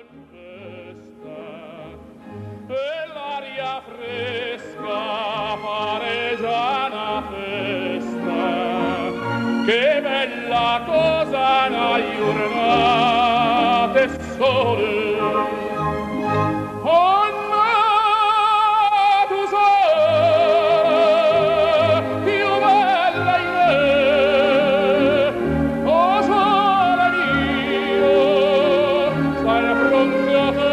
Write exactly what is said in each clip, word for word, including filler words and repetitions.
Che bella cosa una giornata sole. Oh no, tu sei più bella di me. Oh sole mio, stai fronte a te.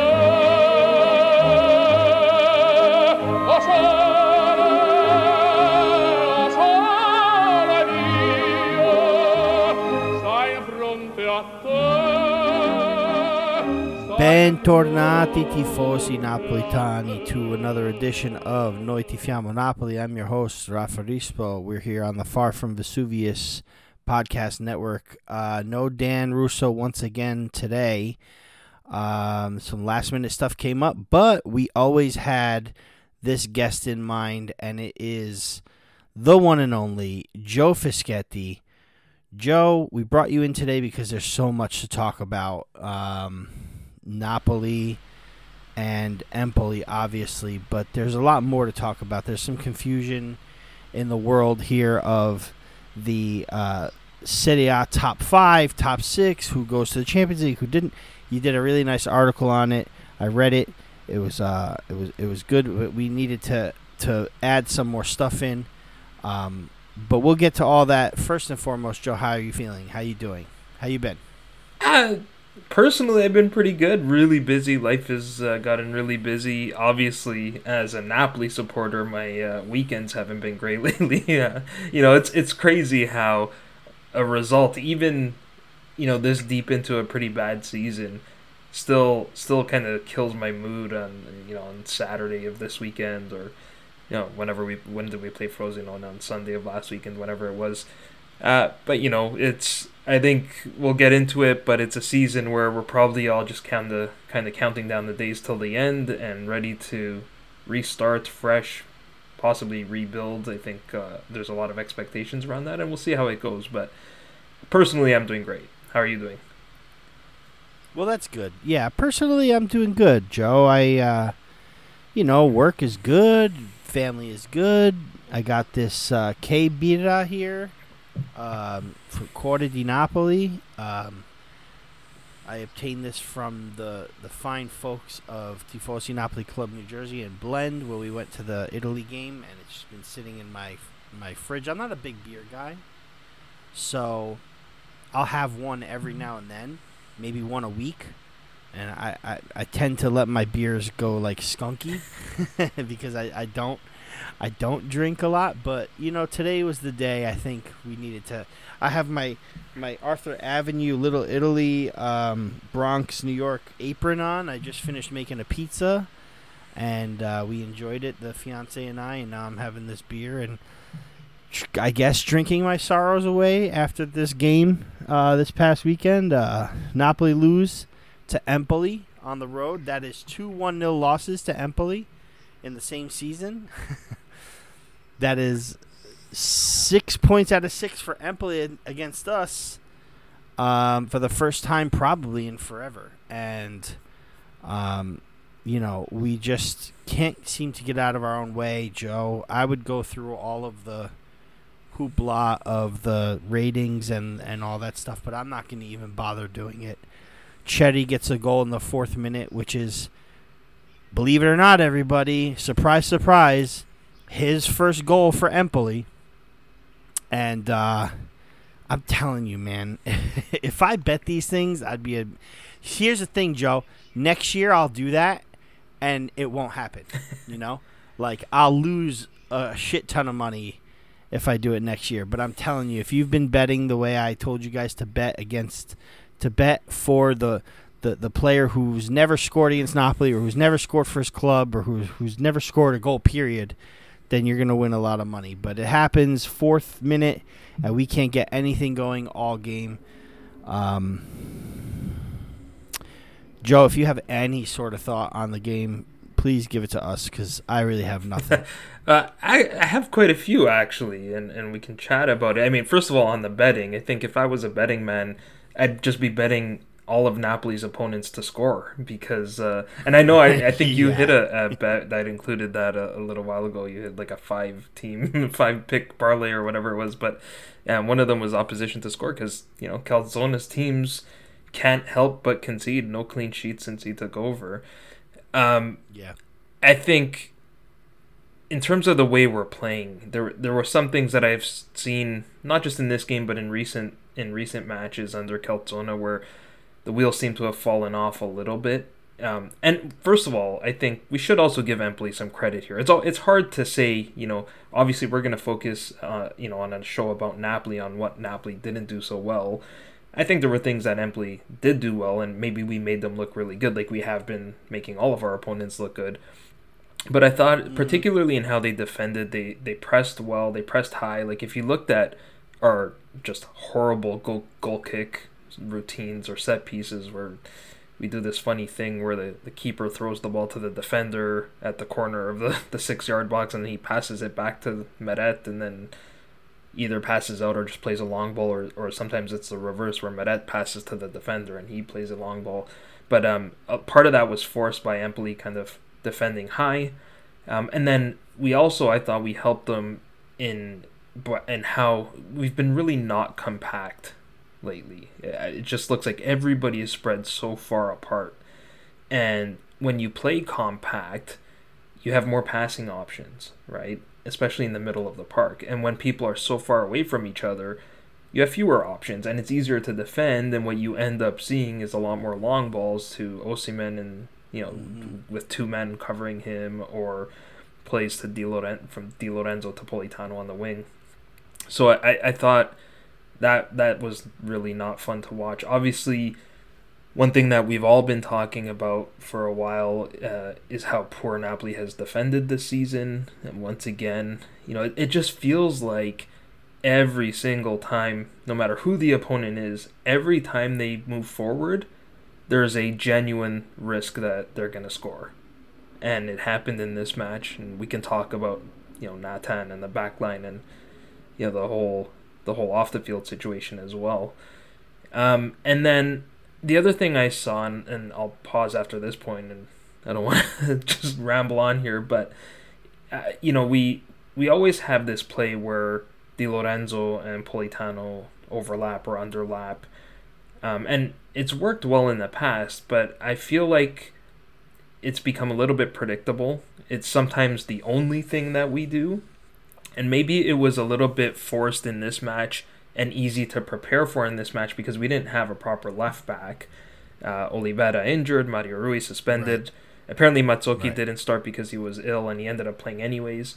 Oh sole, oh sole mio, stai fronte a te. Bentornati tifosi napolitani to another edition of Noi Tifiamo Napoli. I'm your host, Rafa Rispo. We're here on the Far From Vesuvius podcast network. Uh, no Dan Russo once again today. Um, some last minute stuff came up, but we always had this guest in mind, and it is the one and only Joe Fischetti. Joe, we brought you in today because there's so much to talk about. Um... Napoli and Empoli, obviously, but there's a lot more to talk about. There's some confusion in the world here of the uh, Serie A top five, top six, who goes to the Champions League, who didn't. You did a really nice article on it. I read it. It was uh, it was it was good. We needed to to add some more stuff in, um, but we'll get to all that. First and foremost, Joe, how are you feeling? How you doing? How you been? Uh, personally, I've been pretty good. Really busy. Life has uh, gotten really busy. Obviously, as a Napoli supporter, my uh, weekends haven't been great lately. Yeah, you know, it's it's crazy how a result, even you know, this deep into a pretty bad season, still still kind of kills my mood on you know on Saturday of this weekend, or you know whenever we when did we play Frosinone on Sunday of last weekend, whenever it was. Uh, but you know, it's. I think we'll get into it, but it's a season where we're probably all just kind of kind of counting down the days till the end and ready to restart fresh, possibly rebuild. I think uh, there's a lot of expectations around that, and we'll see how it goes. But personally, I'm doing great. How are you doing? Well, that's good. Yeah, personally, I'm doing good, Joe. I, uh, you know, work is good, family is good. I got this uh, K-Birra here. Um, from Corte di Napoli. Um, I obtained this from the, the fine folks of Tifosi Napoli Club New Jersey in Blend, where we went to the Italy game, and it's just been sitting in my my fridge. I'm not a big beer guy, so I'll have one every now and then, maybe one a week, and I, I, I tend to let my beers go like skunky because I, I don't I don't drink a lot, but, you know, today was the day I think we needed to. I have my my Arthur Avenue Little Italy um, Bronx, New York apron on. I just finished making a pizza, and uh, we enjoyed it, the fiance and I, and now I'm having this beer and I guess drinking my sorrows away after this game uh, this past weekend. Uh, Napoli lose to Empoli on the road. That is two one nil losses to Empoli in the same season. That is six points out of six for Empoli against us um, for the first time probably in forever. And, um, you know, we just can't seem to get out of our own way, Joe. I would go through all of the hoopla of the ratings and, and all that stuff, but I'm not going to even bother doing it. Chetty gets a goal in the fourth minute, which is, believe it or not, everybody, surprise, surprise, his first goal for Empoli. And uh, I'm telling you, man, if I bet these things, I'd be a... Here's the thing, Joe. Next year, I'll do that, and it won't happen, you know? Like, I'll lose a shit ton of money if I do it next year. But I'm telling you, if you've been betting the way I told you guys to bet against... To bet for the... The, the player who's never scored against Napoli or who's never scored for his club or who's, who's never scored a goal, period, then you're going to win a lot of money. But it happens fourth minute, and we can't get anything going all game. Um, Joe, if you have any sort of thought on the game, please give it to us because I really have nothing. uh, I, I have quite a few, actually, and, and we can chat about it. I mean, first of all, on the betting, I think if I was a betting man, I'd just be betting all of Napoli's opponents to score because, uh, and I know I, I think you Yeah. hit a, a bet that included that a, a little while ago. You had like a five team, five pick parlay or whatever it was, but yeah, one of them was opposition to score because, you know, Calzone's teams can't help but concede. No clean sheets since he took over. Um, Yeah. I think in terms of the way we're playing, there there were some things that I've seen not just in this game but in recent in recent matches under Calzona where the wheels seem to have fallen off a little bit. Um, and first of all, I think we should also give Empoli some credit here. It's all it's hard to say, you know. Obviously, we're going to focus, uh, you know, on a show about Napoli on what Napoli didn't do so well. I think there were things that Empoli did do well, and maybe we made them look really good, like we have been making all of our opponents look good. But I thought, mm. particularly in how they defended, they they pressed well, they pressed high. Like if you looked at our just horrible goal goal kick routines or set pieces where we do this funny thing where the, the keeper throws the ball to the defender at the corner of the, the six-yard box and he passes it back to Meret and then either passes out or just plays a long ball, or, or sometimes it's the reverse where Meret passes to the defender and he plays a long ball. But um, a part of that was forced by Empoli kind of defending high. Um, and then we also, I thought we helped them in, in how we've been really not compact lately. It just looks like everybody is spread so far apart. And when you play compact, you have more passing options, right? Especially in the middle of the park. And when people are so far away from each other, you have fewer options, and it's easier to defend. And what you end up seeing is a lot more long balls to Osimhen, and you know, mm-hmm. with two men covering him, or plays to Di Lorenzo, from Di Lorenzo to Politano on the wing. So I, I thought that that was really not fun to watch. Obviously, one thing that we've all been talking about for a while uh, is how poor Napoli has defended this season. And once again, you know, it, it just feels like every single time, no matter who the opponent is, every time they move forward, there's a genuine risk that they're going to score. And it happened in this match, and we can talk about, you know, Nathan and the back line and, you know, the whole the whole off the field situation as well. Um, and then the other thing I saw, and, and I'll pause after this point, and I don't want to just ramble on here, but uh, you know, we we always have this play where Di Lorenzo and Politano overlap or underlap, um, and it's worked well in the past, but I feel like it's become a little bit predictable. It's sometimes the only thing that we do. And maybe it was a little bit forced in this match and easy to prepare for in this match because we didn't have a proper left back. Uh, Oliveira injured, Mario Rui suspended. Right. Apparently Mazzocchi right. didn't start because he was ill and he ended up playing anyways.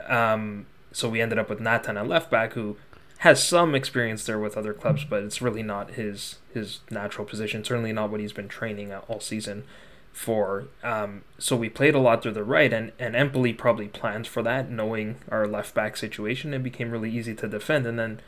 Um, so we ended up with Nathan at left back, who has some experience there with other clubs, but it's really not his his natural position, certainly not what he's been training all season for. Um, so we played a lot through the right, and, and Empoli probably planned for that, knowing our left back situation. It became really easy to defend. And then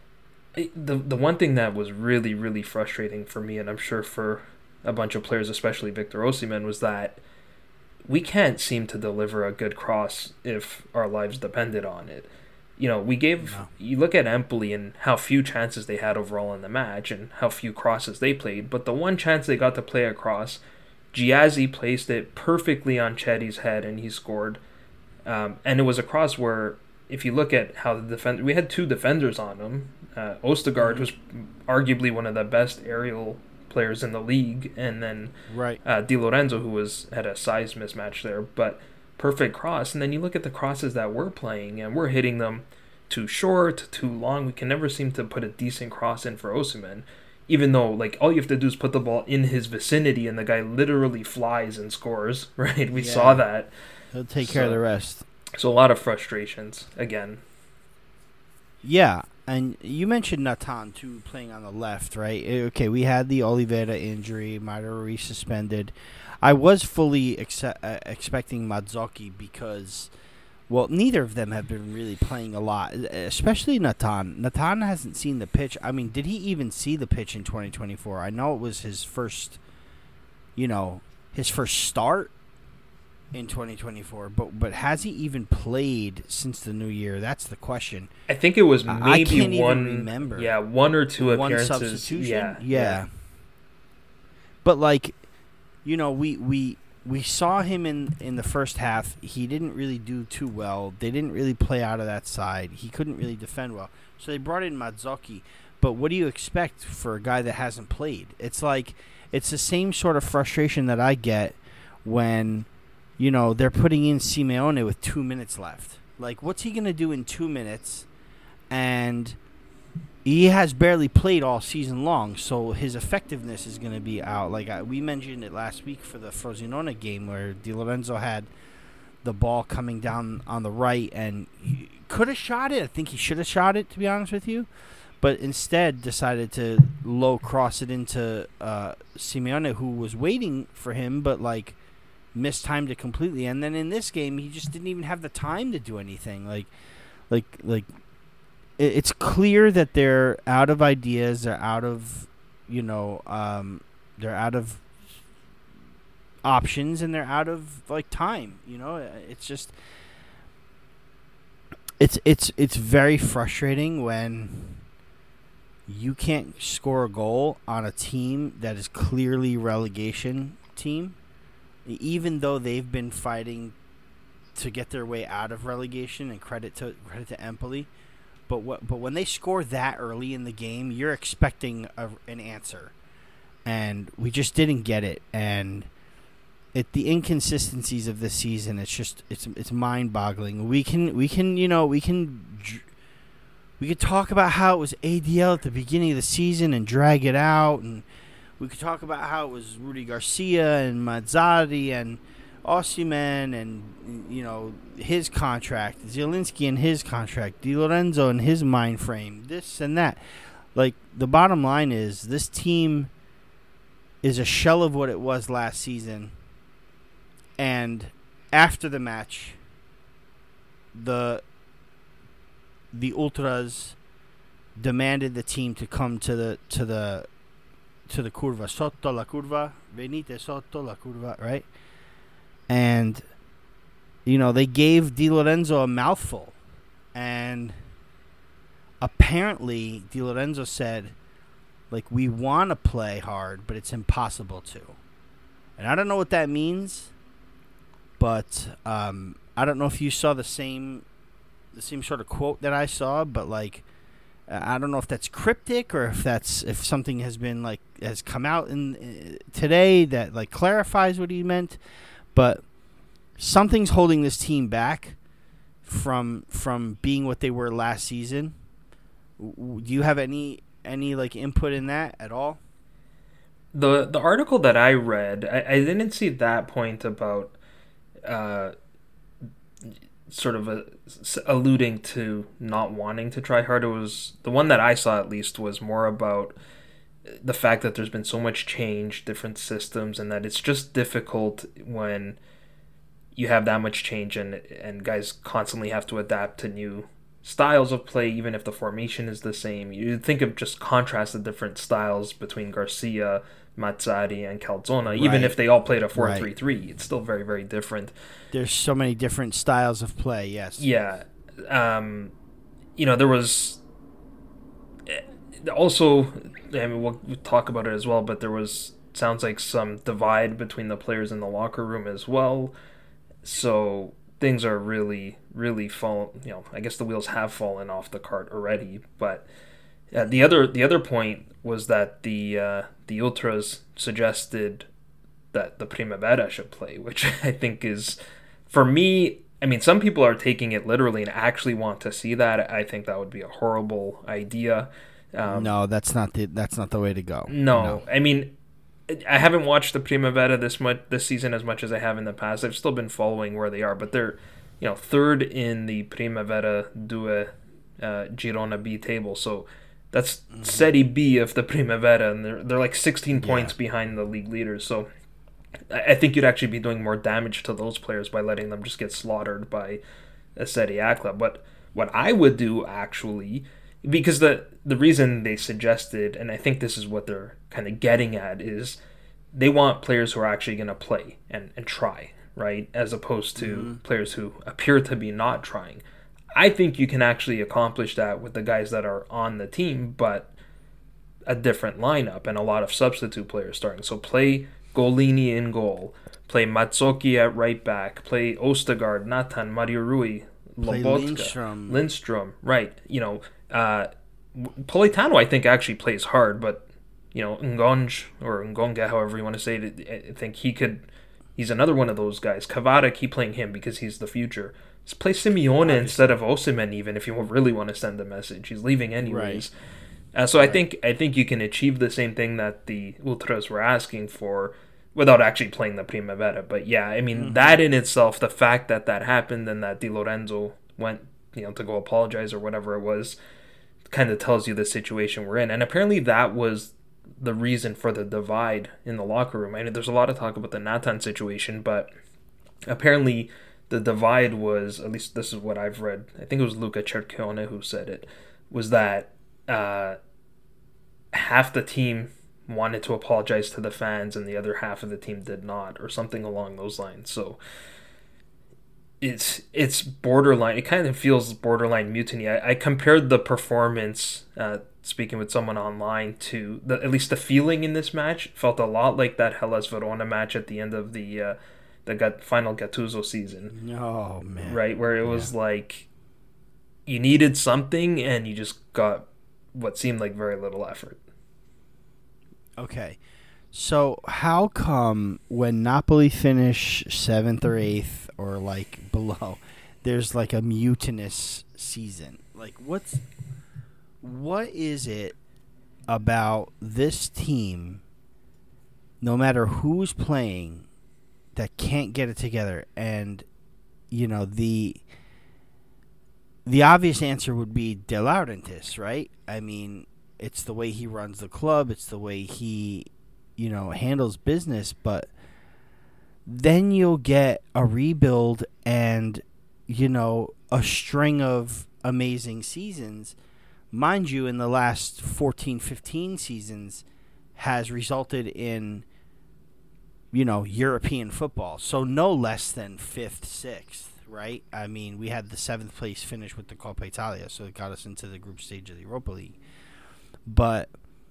the the one thing that was really, really frustrating for me, and I'm sure for a bunch of players, especially Victor Osimhen, was that we can't seem to deliver a good cross if our lives depended on it. You know, we gave, no. you look at Empoli and how few chances they had overall in the match and how few crosses they played, but the one chance they got to play across, Giazzi placed it perfectly on Chetty's head and he scored. Um, and it was a cross where, if you look at how the defend, we had two defenders on him. Uh, Ostergaard was arguably one of the best aerial players in the league, and then right. uh, Di Lorenzo, who was had a size mismatch there, but perfect cross. And then you look at the crosses that we're playing, and we're hitting them too short, too long. We can never seem to put a decent cross in for Osimhen. Even though, like, all you have to do is put the ball in his vicinity and the guy literally flies and scores, right? We yeah. saw that. He'll take so, care of the rest. So a lot of frustrations, again. Yeah, and you mentioned Nathan, too, playing on the left, right? Okay, we had the Oliveira injury, Mario Rui suspended. I was fully ex- uh, expecting Mazzocchi because, well, neither of them have been really playing a lot, especially Nathan. Nathan hasn't seen the pitch. I mean, did he even see the pitch in twenty twenty-four? I know it was his first, you know, his first start in twenty twenty-four, but but has he even played since the new year? That's the question. I think it was maybe I can't one, even remember. Yeah, one or two one appearances. Substitution? Yeah, yeah. But like, you know, we we we saw him in in the first half. He didn't really do too well. They didn't really play out of that side. He couldn't really defend well. So they brought in Mazzocchi. But what do you expect for a guy that hasn't played? It's like it's the same sort of frustration that I get when, you know, they're putting in Simeone with two minutes left. Like, what's he going to do in two minutes? And he has barely played all season long, so his effectiveness is going to be out. Like I, we mentioned it last week for the Frosinone game where Di Lorenzo had the ball coming down on the right and he could have shot it. I think he should have shot it, to be honest with you. But instead decided to low cross it into uh, Simeone, who was waiting for him, but like mistimed it completely. And then in this game, he just didn't even have the time to do anything. Like, like, like, it, it's clear that they're out of ideas. They're out of, you know, um, they're out of options, and they're out of like time. You know, it's just, it's it's it's very frustrating when you can't score a goal on a team that is clearly relegation team, even though they've been fighting to get their way out of relegation, and credit to credit to Empoli. But what but when they score that early in the game, you're expecting a, an answer, and we just didn't get it. And it the inconsistencies of this season, it's just it's it's mind-boggling. We can we can you know we can. We could talk about how it was A D L at the beginning of the season and drag it out, and we could talk about how it was Rudy Garcia and Mazzarri and Osimhen and, you know, his contract, Zielinski and his contract, Di Lorenzo and his mind frame, this and that. Like, the bottom line is this team is a shell of what it was last season, and after the match, the... the ultras demanded the team to come to the to the to the curva, sotto la curva, venite sotto la curva, right? And you know, they gave Di Lorenzo a mouthful, and apparently Di Lorenzo said, like, we want to play hard, but it's impossible to. And I don't know what that means, but um, I don't know if you saw the same the same sort of quote that I saw, but like, I don't know if that's cryptic or if that's if something has been like has come out in uh, today that like clarifies what he meant, but something's holding this team back from from being what they were last season. Do you have any any like input in that at all? The the article that I read, I, I didn't see that point about uh sort of a, alluding to not wanting to try hard. It was the one that I saw, at least, was more about the fact that there's been so much change, different systems, and that it's just difficult when you have that much change and and guys constantly have to adapt to new styles of play, even if the formation is the same. You think of just contrast the different styles between Garcia, Mazzarri, and Calzona. Right. Even if they all played a four three three, right. It's still very, very different. There's so many different styles of play, yes. Yeah. Um, you know, there was also, I mean, we'll talk about it as well, but there was, sounds like, some divide between the players in the locker room as well. So things are really, really fallen, you know, I guess the wheels have fallen off the cart already. But uh, the other the other point was that the uh, the Ultras suggested that the Primavera should play, which I think is, for me, I mean, some people are taking it literally and actually want to see that. I think that would be a horrible idea. Um, no, that's not the that's not the way to go. No, no. I mean, I haven't watched the Primavera this much this season as much as I have in the past. I've still been following where they are, but they're, you know, third in the Primavera Due uh, Girona B table. So that's mm-hmm. Serie B of the Primavera, and they're they're like sixteen points yeah. behind the league leaders. So I think you'd actually be doing more damage to those players by letting them just get slaughtered by a Serie A club. But what I would do, actually, because the the reason they suggested, and I think this is what they're kind of getting at, is they want players who are actually going to play and, and try, right? As opposed to mm-hmm. players who appear to be not trying. I think you can actually accomplish that with the guys that are on the team, but a different lineup and a lot of substitute players starting. So play Golini in goal, play Matsuki at right back, play Ostergaard, Nathan, Mario Rui, Play Lobotka, Lindstrom. Lindstrom, right? You know, uh, Politano I think actually plays hard, but you know, Ngonj or Ngonga, however you want to say it, I think he could. He's another one of those guys. Cavada, keep playing him because he's the future. Just play Simeone Obviously. instead of Osimhen, even if you really want to send a message. He's leaving anyways. Right. Uh, so right. I think I think you can achieve the same thing that the Ultras were asking for without actually playing the Primavera. But yeah, I mean, mm-hmm. that in itself, the fact that that happened and that Di Lorenzo went, you know, to go apologize or whatever it was, kind of tells you the situation we're in. And apparently that was the reason for the divide in the locker room. I mean, there's a lot of talk about the Nathan situation, but apparently the divide was, at least this is what I've read, I think it was Luca Cerchione who said it, was that uh, half the team wanted to apologize to the fans and the other half of the team did not, or something along those lines. So it's it's borderline. It kind of feels borderline mutiny. I, I compared the performance, uh, speaking with someone online, to the, at least the feeling in this match felt a lot like that Hellas Verona match at the end of the uh, the gut, final Gattuso season. Oh man! Right, where it was yeah. like you needed something and you just got what seemed like very little effort. Okay, so how come when Napoli finish seventh or eighth or like below, there's like a mutinous season? Like what's what is it about this team, no matter who's playing, that can't get it together? And you know, the the obvious answer would be De Laurentiis, right? I mean, it's the way he runs the club, it's the way he, you know, handles business, but then you'll get a rebuild and, you know, a string of amazing seasons. Mind you, in the last fourteen, fifteen seasons has resulted in, you know, European football. So no less than fifth, sixth, right? I mean, we had the seventh place finish with the Coppa Italia, so it got us into the group stage of the Europa League. But,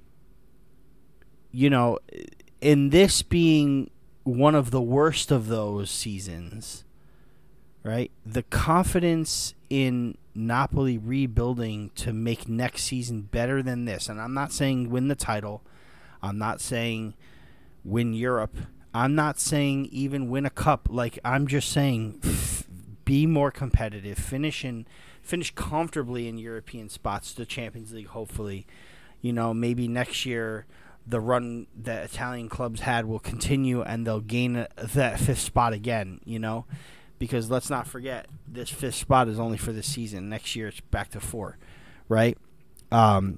you know, in this being one of the worst of those seasons, right, the confidence in Napoli rebuilding to make next season better than this, and I'm not saying win the title, I'm not saying win Europe, I'm not saying even win a cup, like I'm just saying f- be more competitive, finish in, finish comfortably in European spots, the Champions League hopefully. You know, maybe next year the run that Italian clubs had will continue and they'll gain a, that fifth spot again, you know. Because let's not forget, this fifth spot is only for this season. Next year it's back to four, right? Um,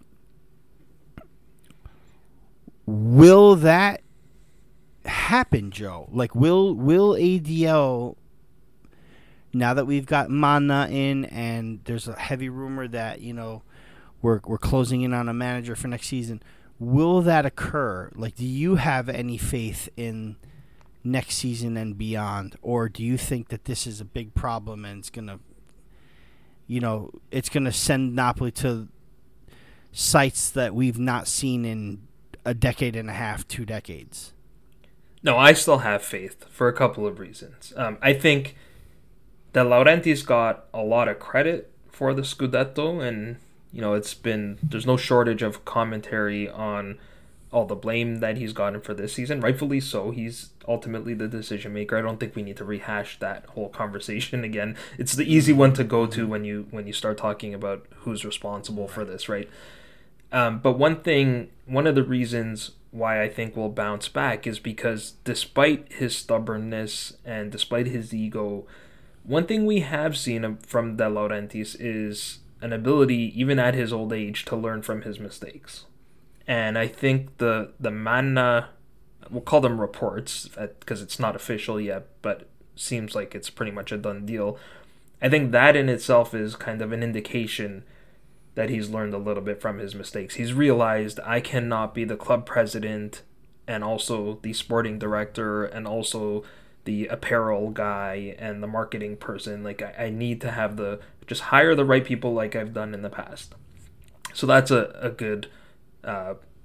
will that happen, Joe? Like, will will A D L, now that we've got Manna in and there's a heavy rumor that, you know, We're we're closing in on a manager for next season. Will that occur? Like, do you have any faith in next season and beyond, or do you think that this is a big problem and it's gonna, you know, it's gonna send Napoli to sites that we've not seen in a decade and a half, two decades? No, I still have faith for a couple of reasons. Um, I think De Laurentiis got a lot of credit for the Scudetto, and you know, it's been, there's no shortage of commentary on all the blame that he's gotten for this season. Rightfully so. He's ultimately the decision maker. I don't think we need to rehash that whole conversation again. It's the easy one to go to when you when you start talking about who's responsible for this, right? Um, but one thing, one of the reasons why I think we'll bounce back is because despite his stubbornness and despite his ego, one thing we have seen from De Laurentiis is an ability, even at his old age, to learn from his mistakes. And I think the the Manna, we'll call them reports, because it's not official yet, but seems like it's pretty much a done deal. I think that in itself is kind of an indication that he's learned a little bit from his mistakes. He's realized, I cannot be the club president and also the sporting director and also the apparel guy and the marketing person. Like, I, I need to have the, just hire the right people like I've done in the past. So that's a, a good uh,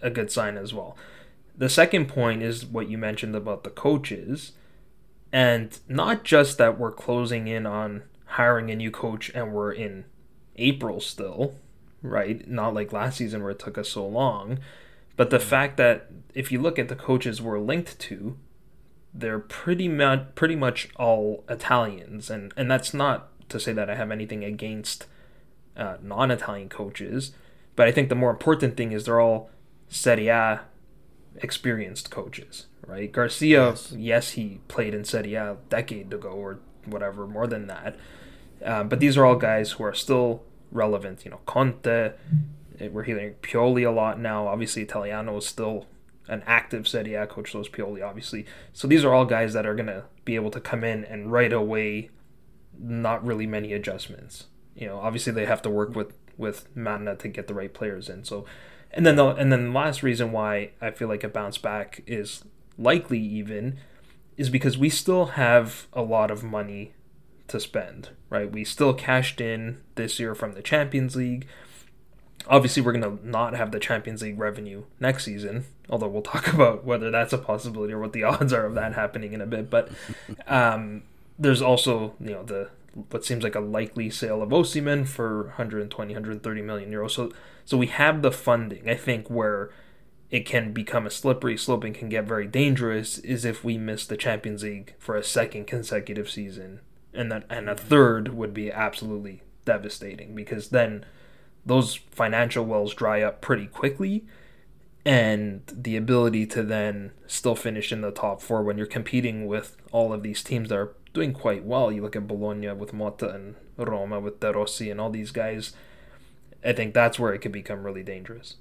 a good sign as well. The second point is what you mentioned about the coaches, and not just that we're closing in on hiring a new coach and we're in April still, right? Not like last season where it took us so long, but the fact that if you look at the coaches we're linked to, they're pretty much pretty much all Italians, and and that's not to say that I have anything against uh, non-Italian coaches, but I think the more important thing is they're all Serie A experienced coaches, right? Garcia, yes, yes he played in Serie A a decade ago or whatever, more than that, uh, but these are all guys who are still relevant. You know, Conte, we're hearing Pioli a lot now. Obviously, Italiano is still an active Serie A coach, so is Pioli, obviously. So these are all guys that are going to be able to come in and right away, not really many adjustments. You know, obviously they have to work with, with Manna to get the right players in. So, and then the and then the last reason why I feel like a bounce back is likely even is because we still have a lot of money to spend, right? We still cashed in this year from the Champions League. Obviously, we're going to not have the Champions League revenue next season, although we'll talk about whether that's a possibility or what the odds are of that happening in a bit. But um, there's also, you know, the what seems like a likely sale of Osimhen for one hundred twenty, one hundred thirty million euros. So, so we have the funding. I think where it can become a slippery slope and can get very dangerous is if we miss the Champions League for a second consecutive season, and that and a third would be absolutely devastating, because then those financial wells dry up pretty quickly, and the ability to then still finish in the top four when you're competing with all of these teams that are doing quite well. You look at Bologna with Motta and Roma with De Rossi and all these guys. I think that's where it could become really dangerous.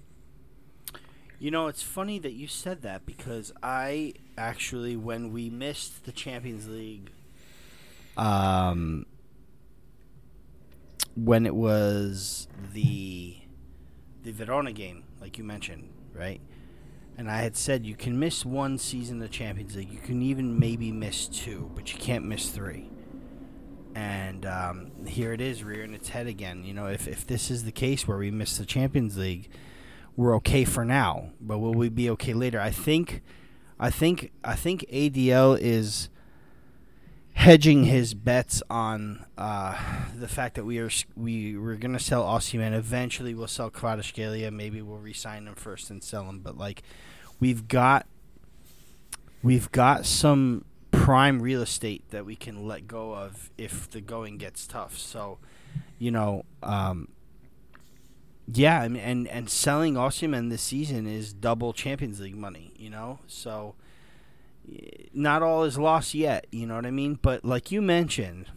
You know, it's funny that you said that, because I actually, when we missed the Champions League, um, when it was the the Verona game, like you mentioned, right? And I had said you can miss one season of Champions League. You can even maybe miss two, but you can't miss three. And um, here it is, rearing its head again. You know, if, if this is the case where we miss the Champions League, we're okay for now. But will we be okay later? I think, I think, I think A D L is hedging his bets on uh, the fact that we are we we're gonna sell Osimhen. Eventually, we'll sell Kvaratskhelia. Maybe we'll re-sign him first and sell him. But like, we've got we've got some prime real estate that we can let go of if the going gets tough. So, you know, um, yeah, I mean, and and selling Osimhen this season is double Champions League money. You know, so. Not all is lost yet, you know what I mean? But like you mentioned,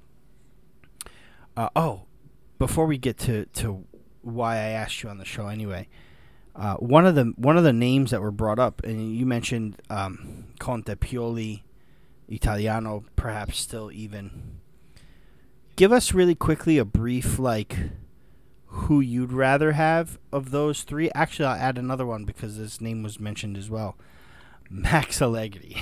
uh, oh, before we get to, to why I asked you on the show anyway, uh, one of the one of the names that were brought up, and you mentioned um, Conte, Pioli, Italiano, perhaps still even. Give us really quickly a brief, like, who you'd rather have of those three. Actually, I'll add another one because his name was mentioned as well. Max Allegri.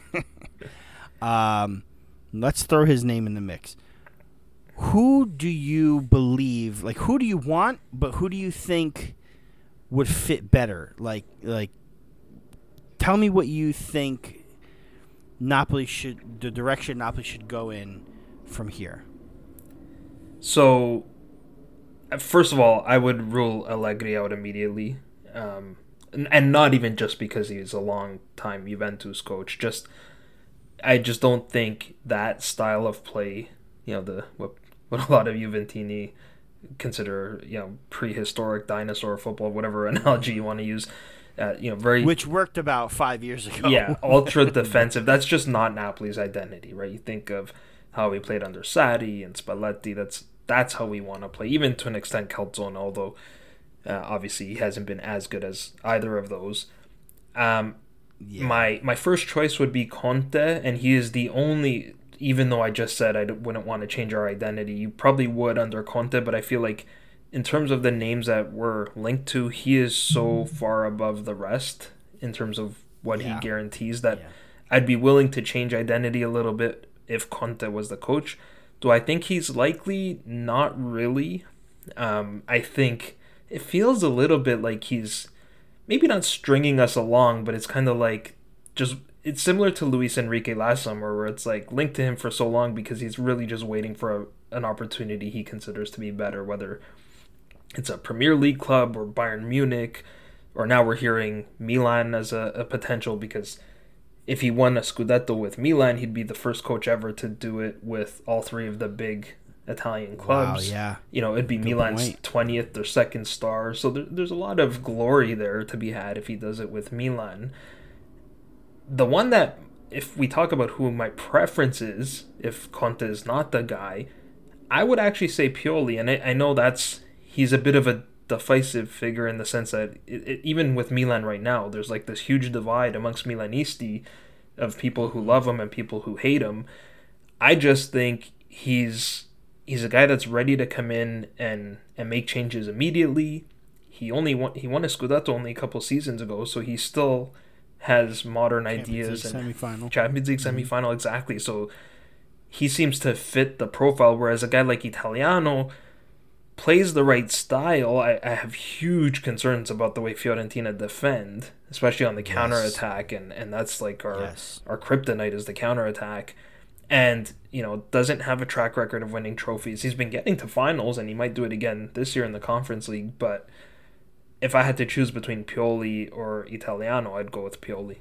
um, let's throw his name in the mix. Who do you believe, like, who do you want, but who do you think would fit better? Like, like, tell me what you think Napoli should, the direction Napoli should go in from here. So, first of all, I would rule Allegri out immediately. Um, And not even just because he's a long-time Juventus coach. Just, I just don't think that style of play, you know, the what, what a lot of Juventini consider, you know, prehistoric dinosaur football, whatever analogy you want to use, uh, you know, very... Which worked about five years ago. Yeah, ultra-defensive. That's just not Napoli's identity, right? You think of how we played under Sarri and Spalletti. That's, that's how we want to play, even to an extent Calzone, although... Uh, obviously, he hasn't been as good as either of those. Um, yeah. My my first choice would be Conte, and he is the only, even though I just said I wouldn't want to change our identity, you probably would under Conte, but I feel like in terms of the names that we're linked to, he is so far above the rest in terms of what yeah. he guarantees that yeah. I'd be willing to change identity a little bit if Conte was the coach. Do I think he's likely? Not really. Um, I think... It feels a little bit like he's maybe not stringing us along, but it's kind of like just it's similar to Luis Enrique last summer, where it's like linked to him for so long because he's really just waiting for a, an opportunity he considers to be better, whether it's a Premier League club or Bayern Munich, or now we're hearing Milan as a, a potential, because if he won a Scudetto with Milan, he'd be the first coach ever to do it with all three of the big Italian clubs. Wow, yeah. You know, it'd be Good Milan's point. twentieth or second star. So there, there's a lot of glory there to be had if he does it with Milan. The one that, if we talk about who my preference is, if Conte is not the guy, I would actually say Pioli. And I, I know that's, he's a bit of a divisive figure in the sense that it, it, even with Milan right now, there's like this huge divide amongst Milanisti of people who love him and people who hate him. I just think he's he's a guy that's ready to come in and, and make changes immediately. He only won, he won a Scudetto only a couple seasons ago, so he still has modern Champions ideas League and semifinal. Champions League Mm-hmm. semifinal, exactly. So he seems to fit the profile, whereas a guy like Italiano plays the right style. I, I have huge concerns about the way Fiorentina defend, especially on the Yes. counterattack, and, and that's like our Yes. our kryptonite is the counterattack. And, you know, doesn't have a track record of winning trophies. He's been getting to finals, and he might do it again this year in the Conference League, but if I had to choose between Pioli or Italiano, I'd go with Pioli.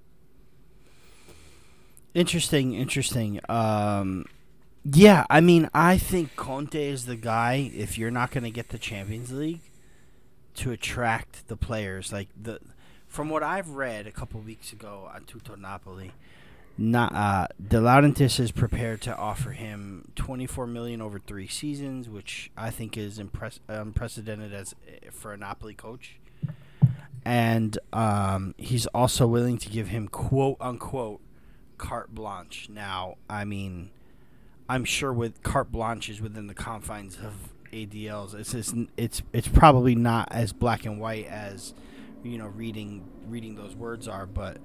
Interesting, interesting. Um, yeah, I mean, I think Conte is the guy, if you're not going to get the Champions League, to attract the players. Like, the from what I've read a couple weeks ago on Tutto Napoli, not, uh, De Laurentiis is prepared to offer him twenty-four million dollars over three seasons, which I think is impress- unprecedented as for a Napoli coach. And um, he's also willing to give him, quote unquote, carte blanche. Now, I mean, I'm sure with carte blanche is within the confines of A D Ls. It's just, it's it's probably not as black and white as, you know, reading reading those words are. But,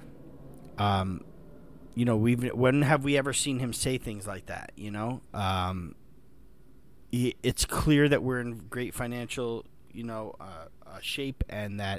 um, you know, we've when have we ever seen him say things like that? You know, um, he, it's clear that we're in great financial, you know, uh, uh, shape, and that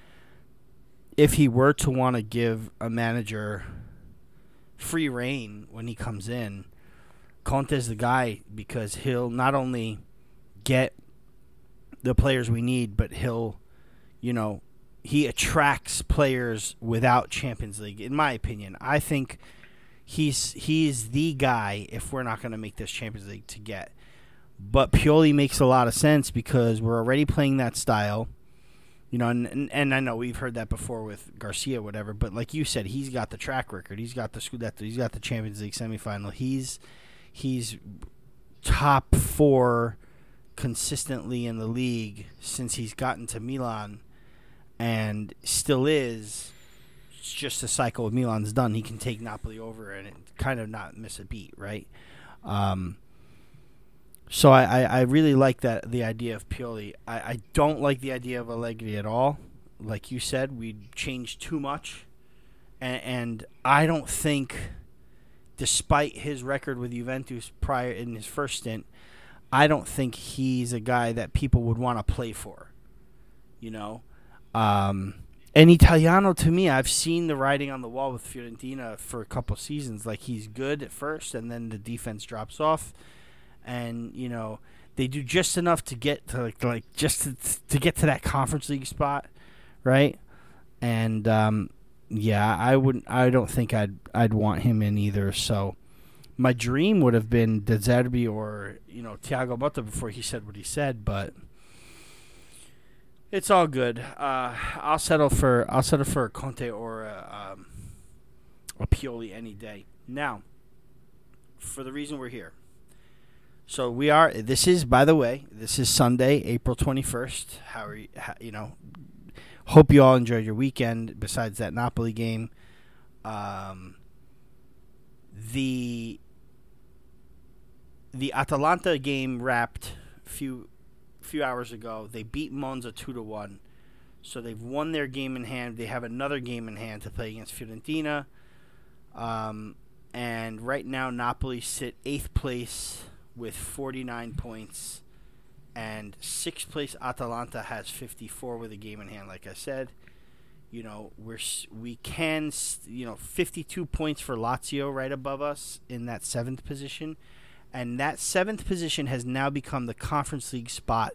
if he were to want to give a manager free reign when he comes in, Conte's the guy, because he'll not only get the players we need, but he'll, you know, he attracts players without Champions League. In my opinion, I think he's he's the guy if we're not going to make this Champions League to get. But Pioli makes a lot of sense because we're already playing that style. You know, and, and and I know we've heard that before with Garcia, whatever. But like you said, he's got the track record. He's got the Scudetto. He's got the Champions League semifinal. He's he's top four consistently in the league since he's gotten to Milan, and still is. It's just a cycle with Milan's done. He can take Napoli over and kind of not miss a beat, right? Um, So I, I, I really like that the idea of Pioli. I, I don't like the idea of Allegri at all. Like you said, we changed too much. And, and I don't think, despite his record with Juventus prior in his first stint, I don't think he's a guy that people would want to play for. You know? Um, and Italiano, to me, I've seen the writing on the wall with Fiorentina for a couple seasons. Like, he's good at first, and then the defense drops off. And, you know, they do just enough to get to, like, like just to, to get to that Conference League spot, right? And, um, yeah, I wouldn't. I don't think I'd I'd want him in either. So my dream would have been De Zerbi or, you know, Thiago Motta before he said what he said, but it's all good. Uh, I'll settle for I'll settle for a Conte or a, um, a Pioli any day. Now, for the reason we're here. So we are. This is, by the way, this is Sunday, April twenty-first. How are you? How, you know, hope you all enjoyed your weekend. Besides that Napoli game, um, the the Atalanta game wrapped a few few hours ago. They beat Monza two to one, so they've won their game in hand. They have another game in hand to play against Fiorentina, um, and right now Napoli sit eighth place with forty-nine points, and sixth place Atalanta has fifty-four with a game in hand. Like I said, you know we're we can you know fifty-two points for Lazio right above us in that seventh position, and that seventh position has now become the Conference League spot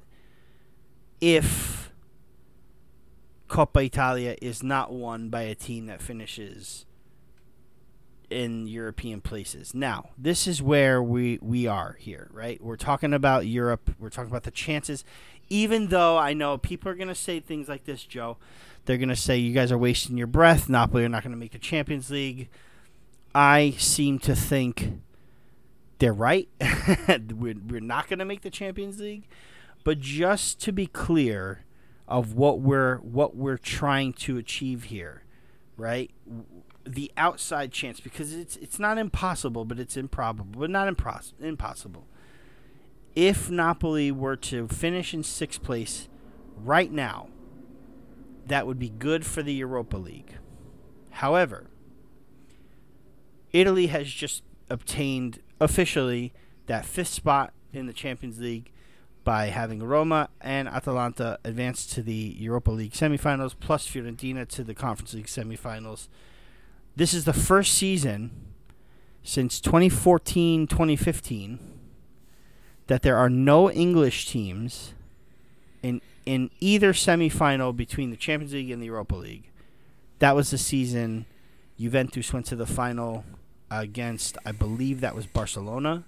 if Coppa Italia is not won by a team that finishes in European places. Now, this is where we, we are here, right? We're talking about Europe. We're talking about the chances. Even though I know people are going to say things like this, Joe. They're going to say, you guys are wasting your breath. Napoli are not going to make the Champions League. I seem to think they're right. we're, we're not going to make the Champions League. But just to be clear of what we're what we're trying to achieve here, right? The outside chance, because it's it's not impossible, but it's improbable, but not impros- impossible. If Napoli were to finish in sixth place right now, that would be good for the Europa League. However, Italy has just obtained officially that fifth spot in the Champions League by having Roma and Atalanta advance to the Europa League semifinals, plus Fiorentina to the Conference League semifinals. This is the first season since twenty fourteen twenty fifteen that there are no English teams in in either semifinal between the Champions League and the Europa League. That was the season Juventus went to the final against, I believe that was Barcelona,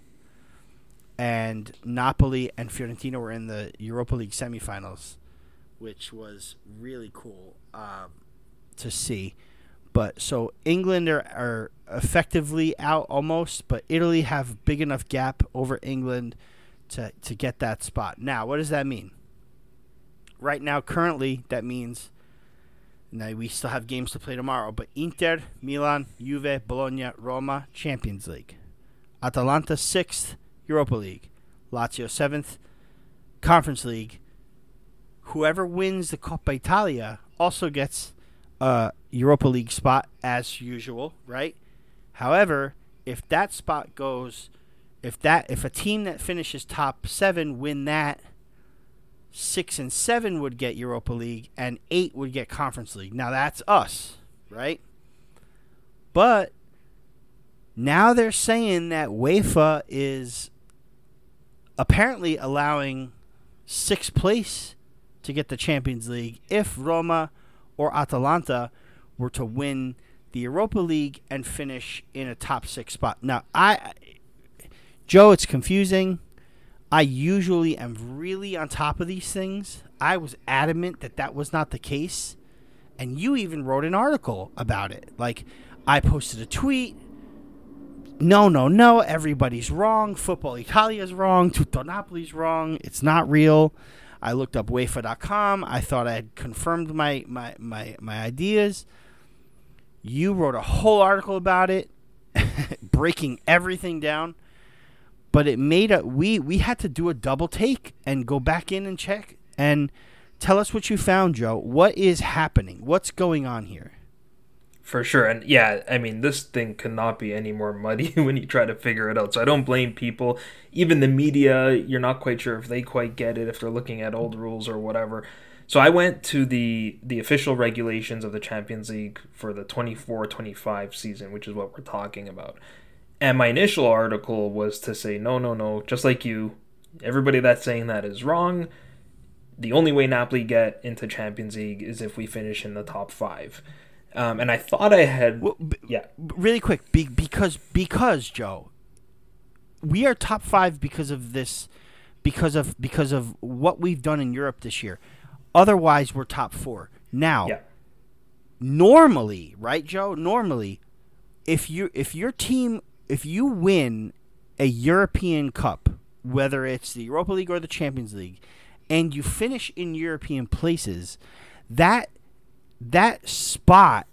and Napoli and Fiorentina were in the Europa League semifinals, which was really cool um, to see. But so England are, are effectively out almost, but Italy have big enough gap over England to, to get that spot. Now, what does that mean? Right now, currently, that means now we still have games to play tomorrow, but Inter, Milan, Juve, Bologna, Roma, Champions League. Atalanta, sixth, Europa League. Lazio, seventh, Conference League. Whoever wins the Coppa Italia also gets a Europa League spot as usual, right? However, if that spot goes, if that if a team that finishes top seven win that, six and seven would get Europa League, and eight would get Conference League. Now that's us, right? But now they're saying that UEFA is apparently allowing sixth place to get the Champions League if Roma or Atalanta were to win the Europa League and finish in a top six spot. Now, I, Joe, it's confusing. I usually am really on top of these things. I was adamant that that was not the case, and you even wrote an article about it. Like, I posted a tweet. No, no, no, everybody's wrong. Football Italia's wrong. Tutto Napoli's wrong. It's not real. I looked up UEFA dot com. I thought I had confirmed my, my, my, my ideas. You wrote a whole article about it, breaking everything down. But it made a we we had to do a double take and go back in and check and tell us what you found, Joe. What is happening? What's going on here? For sure. And yeah, I mean, this thing cannot be any more muddy when you try to figure it out. So I don't blame people. Even the media, you're not quite sure if they quite get it, if they're looking at old rules or whatever. So I went to the the official regulations of the Champions League for the twenty-four twenty-five season, which is what we're talking about. And my initial article was to say, no, no, no, just like you, everybody that's saying that is wrong. The only way Napoli get into Champions League is if we finish in the top five. Um, and I thought I had, well, b- yeah. Really quick, be- because because Joe, we are top five because of this, because of because of what we've done in Europe this year. Otherwise, we're top four. Now, yeah. normally, right, Joe? Normally, if you if your team if you win a European Cup, whether it's the Europa League or the Champions League, and you finish in European places, that that spot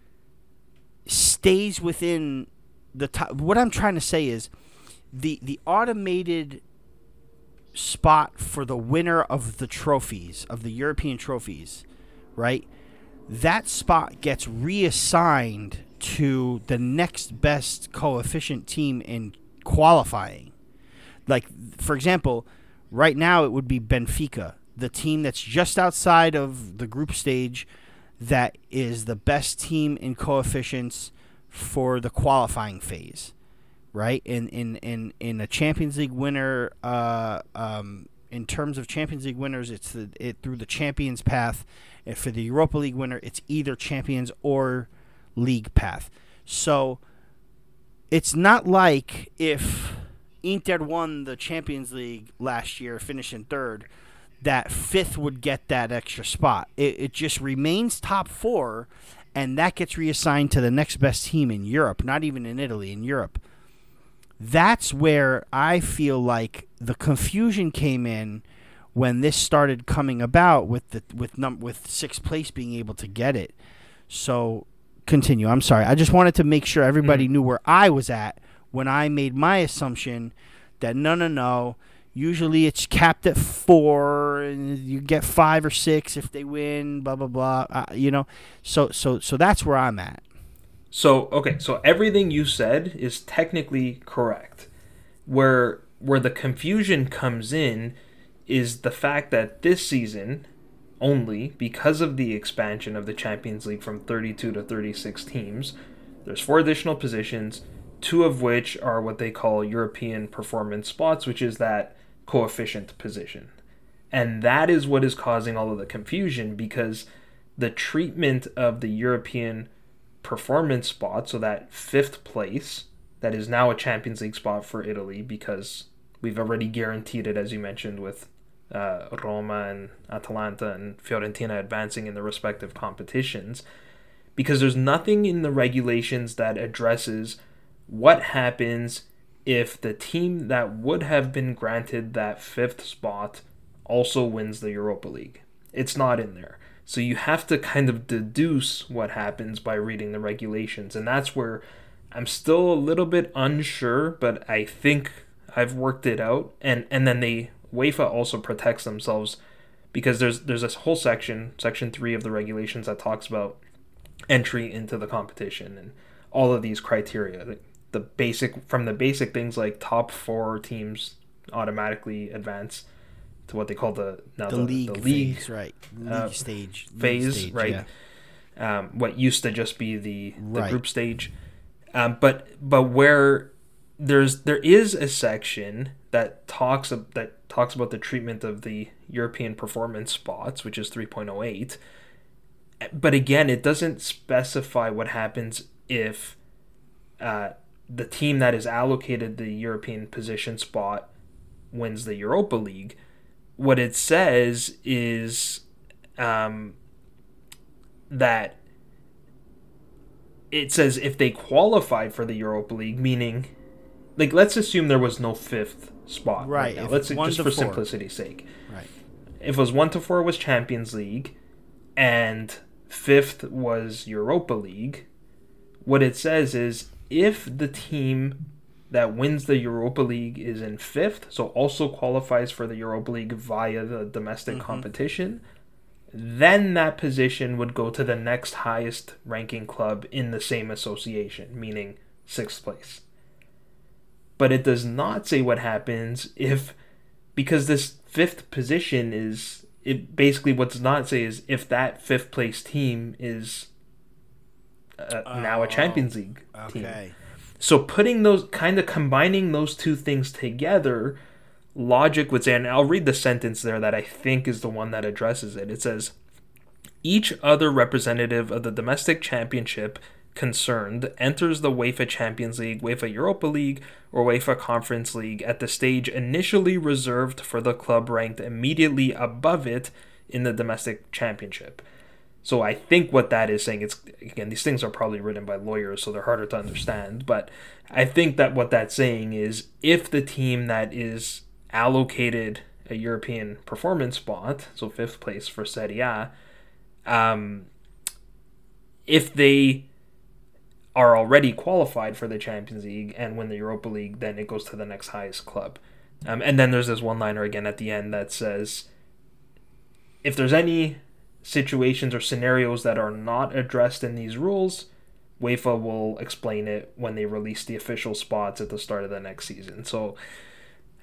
stays within the top. What I'm trying to say is the the automated spot for the winner of the trophies, of the European trophies, right? That spot gets reassigned to the next best coefficient team in qualifying. Like, for example, Right now, it would be Benfica, the team that's just outside of the group stage, that is the best team in coefficients for the qualifying phase, right? In in in, in a Champions League winner, uh, um, in terms of Champions League winners, it's the, it through the Champions path. And for the Europa League winner, it's either Champions or League path. So it's not like if Inter won the Champions League last year, finishing third, that fifth would get that extra spot. It, it just remains top four, and that gets reassigned to the next best team in Europe, not even in Italy, in Europe. That's where I feel like the confusion came in when this started coming about with the with num with sixth place being able to get it. So continue. I'm sorry. I just wanted to make sure everybody mm. knew where I was at when I made my assumption that no, no, no. Usually it's capped at four, and you get five or six if they win. Blah blah blah. Uh, you know. So so so that's where I'm at. So okay. So everything you said is technically correct. Where where the confusion comes in is the fact that this season, only because of the expansion of the Champions League from thirty-two to thirty-six teams, there's four additional positions, two of which are what they call European performance spots, which is that coefficient position. And that is what is causing all of the confusion, because the treatment of the European performance spot, so that fifth place, that is now a Champions League spot for Italy, because we've already guaranteed it, as you mentioned, with uh, Roma and Atalanta and Fiorentina advancing in the respective competitions, because there's nothing in the regulations that addresses what happens if the team that would have been granted that fifth spot also wins the Europa League. It's not in there. So you have to kind of deduce what happens by reading the regulations. And that's where I'm still a little bit unsure, but I think I've worked it out. And, and then they UEFA also protects themselves, because there's there's this whole section, section three of the regulations, that talks about entry into the competition and all of these criteria. The basic from the basic things like top four teams automatically advance to what they call the now the, the league, the league phase, right? League uh, stage phase, league stage, right? Yeah. Um, what used to just be the, the right. group stage, um, but but where there's there is a section that talks of, that talks about the treatment of the European performance spots, which is three point oh eight. But again, it doesn't specify what happens if uh, the team that is allocated the European position spot wins the Europa League. What it says is um, that it says if they qualified for the Europa League, meaning, like, let's assume there was no fifth spot. Right. right now. Let's just for four. simplicity's sake. Right. If it was one to four was Champions League, and fifth was Europa League, what it says is if the team that wins the Europa League is in fifth, so also qualifies for the Europa League via the domestic mm-hmm. competition, then that position would go to the next highest ranking club in the same association, meaning sixth place. But it does not say what happens if, because this fifth position is, it basically what does not say is if that fifth place team is uh, oh, now a Champions League okay. team. So putting those, kind of combining those two things together, logic would say, and I'll read the sentence there that I think is the one that addresses it. It says, each other representative of the domestic championship concerned enters the UEFA Champions League, UEFA Europa League, or UEFA Conference League at the stage initially reserved for the club ranked immediately above it in the domestic championship. So I think what that is saying, it's, again, these things are probably written by lawyers, so they're harder to understand, but I think that what that's saying is if the team that is allocated a European performance spot, so fifth place for Serie A, um, if they are already qualified for the Champions League and win the Europa League, then it goes to the next highest club. Um, and then there's this one-liner again at the end that says, if there's any situations or scenarios that are not addressed in these rules, UEFA will explain it when they release the official spots at the start of the next season. So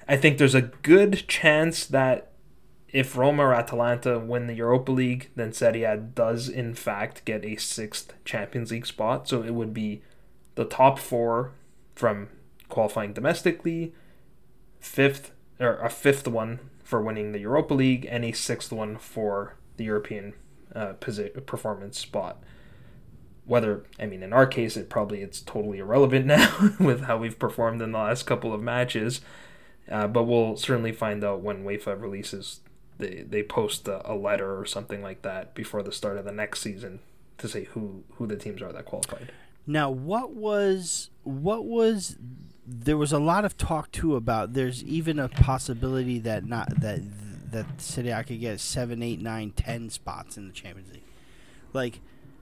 I think there's a good chance that if Roma or Atalanta win the Europa League, then Serie A does in fact get a sixth Champions League spot. So it would be the top four from qualifying domestically, fifth or a fifth one for winning the Europa League, and a sixth one for the European uh, posi- performance spot. Whether, I mean, in our case, it probably it's totally irrelevant now with how we've performed in the last couple of matches. Uh, but we'll certainly find out when UEFA releases, they, they post a, a letter or something like that before the start of the next season to say who, who the teams are that qualified. Now, what was, what was, there was a lot of talk too about, there's even a possibility that not, that, that Serie A could get seven, eight, nine, ten spots in the Champions League. Like,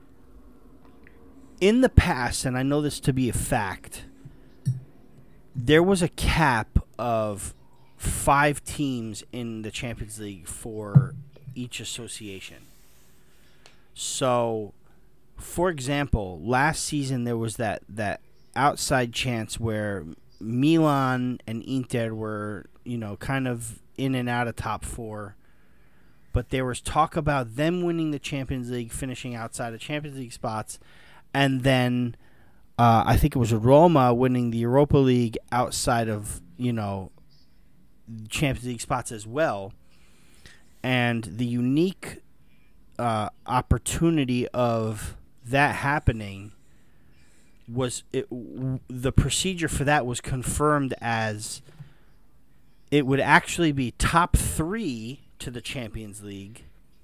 in the past, and I know this to be a fact, there was a cap of five teams in the Champions League for each association. So, for example, last season there was that, that outside chance where Milan and Inter were, you know, kind of in and out of top four. But there was talk about them winning the Champions League, finishing outside of Champions League spots. And then uh, I think it was Roma winning the Europa League outside of, you know, Champions League spots as well. And the unique uh, opportunity of that happening was it, w- the procedure for that was confirmed as it would actually be top three to the Champions League,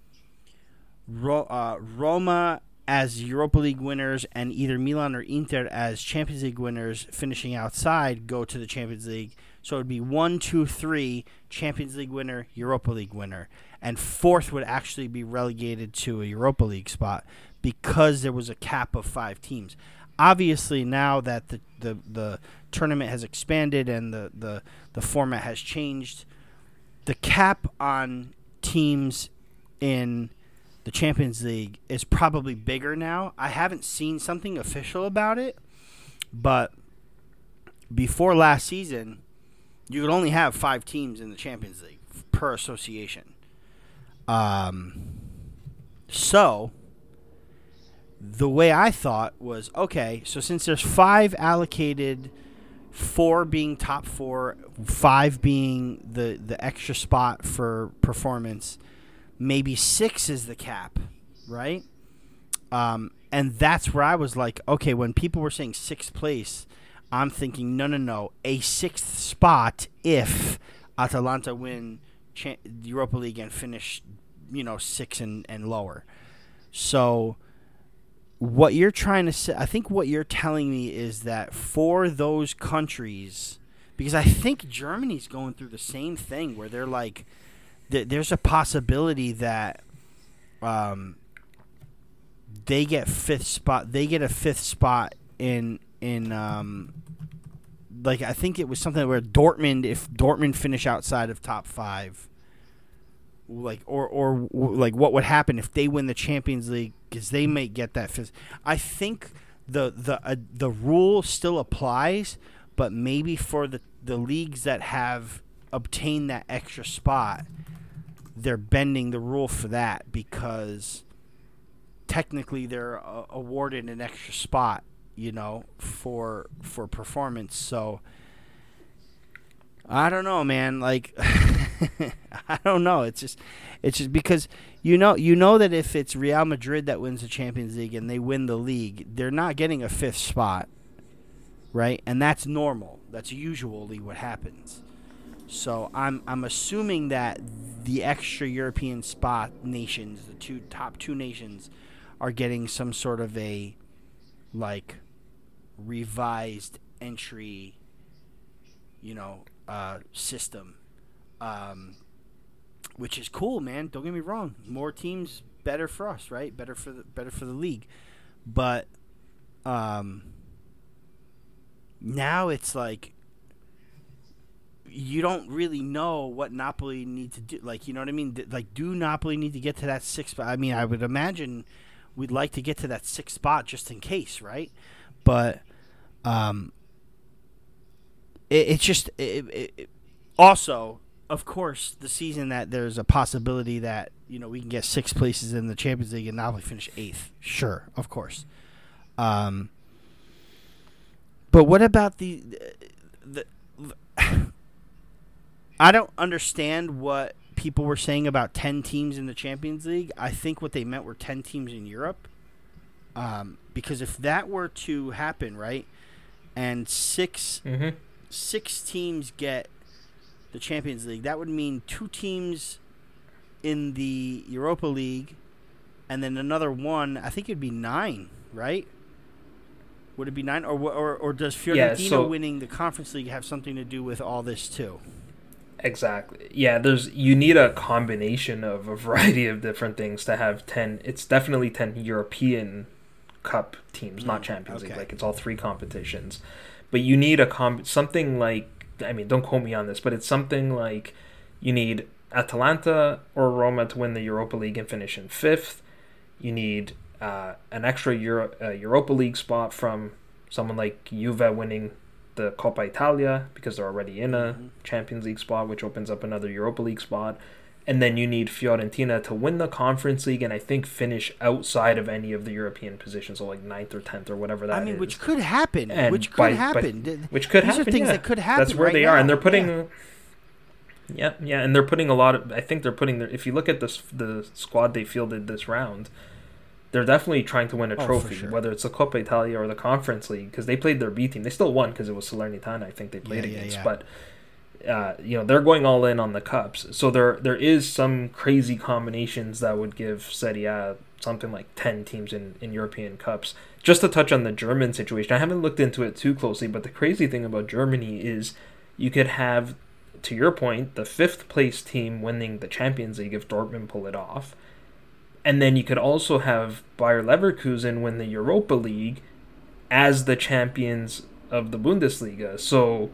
Ro- uh, Roma as Europa League winners, and either Milan or Inter as Champions League winners finishing outside go to the Champions League. So it would be one, two, three, Champions League winner, Europa League winner. And fourth would actually be relegated to a Europa League spot because there was a cap of five teams. Obviously, now that the, the, the tournament has expanded and the, the, the format has changed, the cap on teams in the Champions League is probably bigger now. I haven't seen something official about it, but before last season, you could only have five teams in the Champions League per association. Um, so the way I thought was, okay, so since there's five allocated, four being top four, five being the, the extra spot for performance, maybe six is the cap, right? Um, and that's where I was like, okay, when people were saying sixth place, I'm thinking, no, no, no, a sixth spot if Atalanta win cha- the Europa League and finish, you know, six and, and lower. So what you're trying to say, I think what you're telling me is that for those countries, because I think Germany's going through the same thing where they're like, there's a possibility that um, they get fifth spot. They get a fifth spot in in um, like I think it was something where Dortmund, if Dortmund finish outside of top five, like or or like what would happen if they win the Champions League because they may get that fifth. I think the the uh, the rule still applies, but maybe for the the leagues that have obtained that extra spot, they're bending the rule for that because technically they're uh, awarded an extra spot, you know, for for performance. So I don't know, man. Like I don't know. It's just it's just because you know you know that if it's Real Madrid that wins the Champions League and they win the league, they're not getting a fifth spot, right? And that's normal. That's usually what happens. So I'm I'm assuming that the extra European spot nations, the two top two nations, are getting some sort of a like revised entry, you know, uh, system, um, which is cool, man. Don't get me wrong. More teams, better for us, right? Better for the better for the league, but um, now it's like. You don't really know what Napoli need to do. Like, you know what I mean? Like, do Napoli need to get to that sixth spot? I mean, I would imagine we'd like to get to that sixth spot just in case, right? But um, it, it's just it, it, Also, of course, the season that there's a possibility that, you know, we can get six places in the Champions League and Napoli finish eighth. Sure, of course. Um, but what about the, the, the I don't understand what people were saying about ten teams in the Champions League. I think what they meant were ten teams in Europe. Um, because if that were to happen, right, and six Mm-hmm. six teams get the Champions League, that would mean two teams in the Europa League, and then another one. I think it'd be nine, right? Would it be nine, or or or does Fiorentina Yeah, so- winning the Conference League have something to do with all this too? Exactly. Yeah, there's you need a combination of a variety of different things to have ten. It's definitely ten European Cup teams, not Mm, Champions okay. League. Like it's all three competitions. But you need a com something like, I mean, don't quote me on this, but it's something like you need Atalanta or Roma to win the Europa League and finish in fifth. You need uh, an extra Euro, uh, Europa League spot from someone like Juve winning the Coppa Italia because they're already in a Mhm. Champions League spot, which opens up another Europa League spot. And then you need Fiorentina to win the Conference League and I think finish outside of any of the European positions, so like ninth or tenth or whatever that I mean, is. which could happen. And which could by- by- happen. Th- which could These happen. are things yeah. that could happen. That's where right they are, now. and they're putting. Yeah. Yeah, yeah, and they're putting a lot of. I think they're putting their. If you look at this, the squad they fielded this round, they're definitely trying to win a Oh, for trophy, sure. whether it's the Coppa Italia or the Conference League, because they played their B team. They still won because it was Salernitana. I think they played Yeah, yeah, against, yeah. but. Uh, you know they're going all in on the cups, so there there is some crazy combinations that would give Serie A something like ten teams in, in European cups. Just to touch on the German situation, I haven't looked into it too closely, but the crazy thing about Germany is you could have, to your point, the fifth place team winning the Champions League if Dortmund pull it off, and then you could also have Bayer Leverkusen win the Europa League as the champions of the Bundesliga. So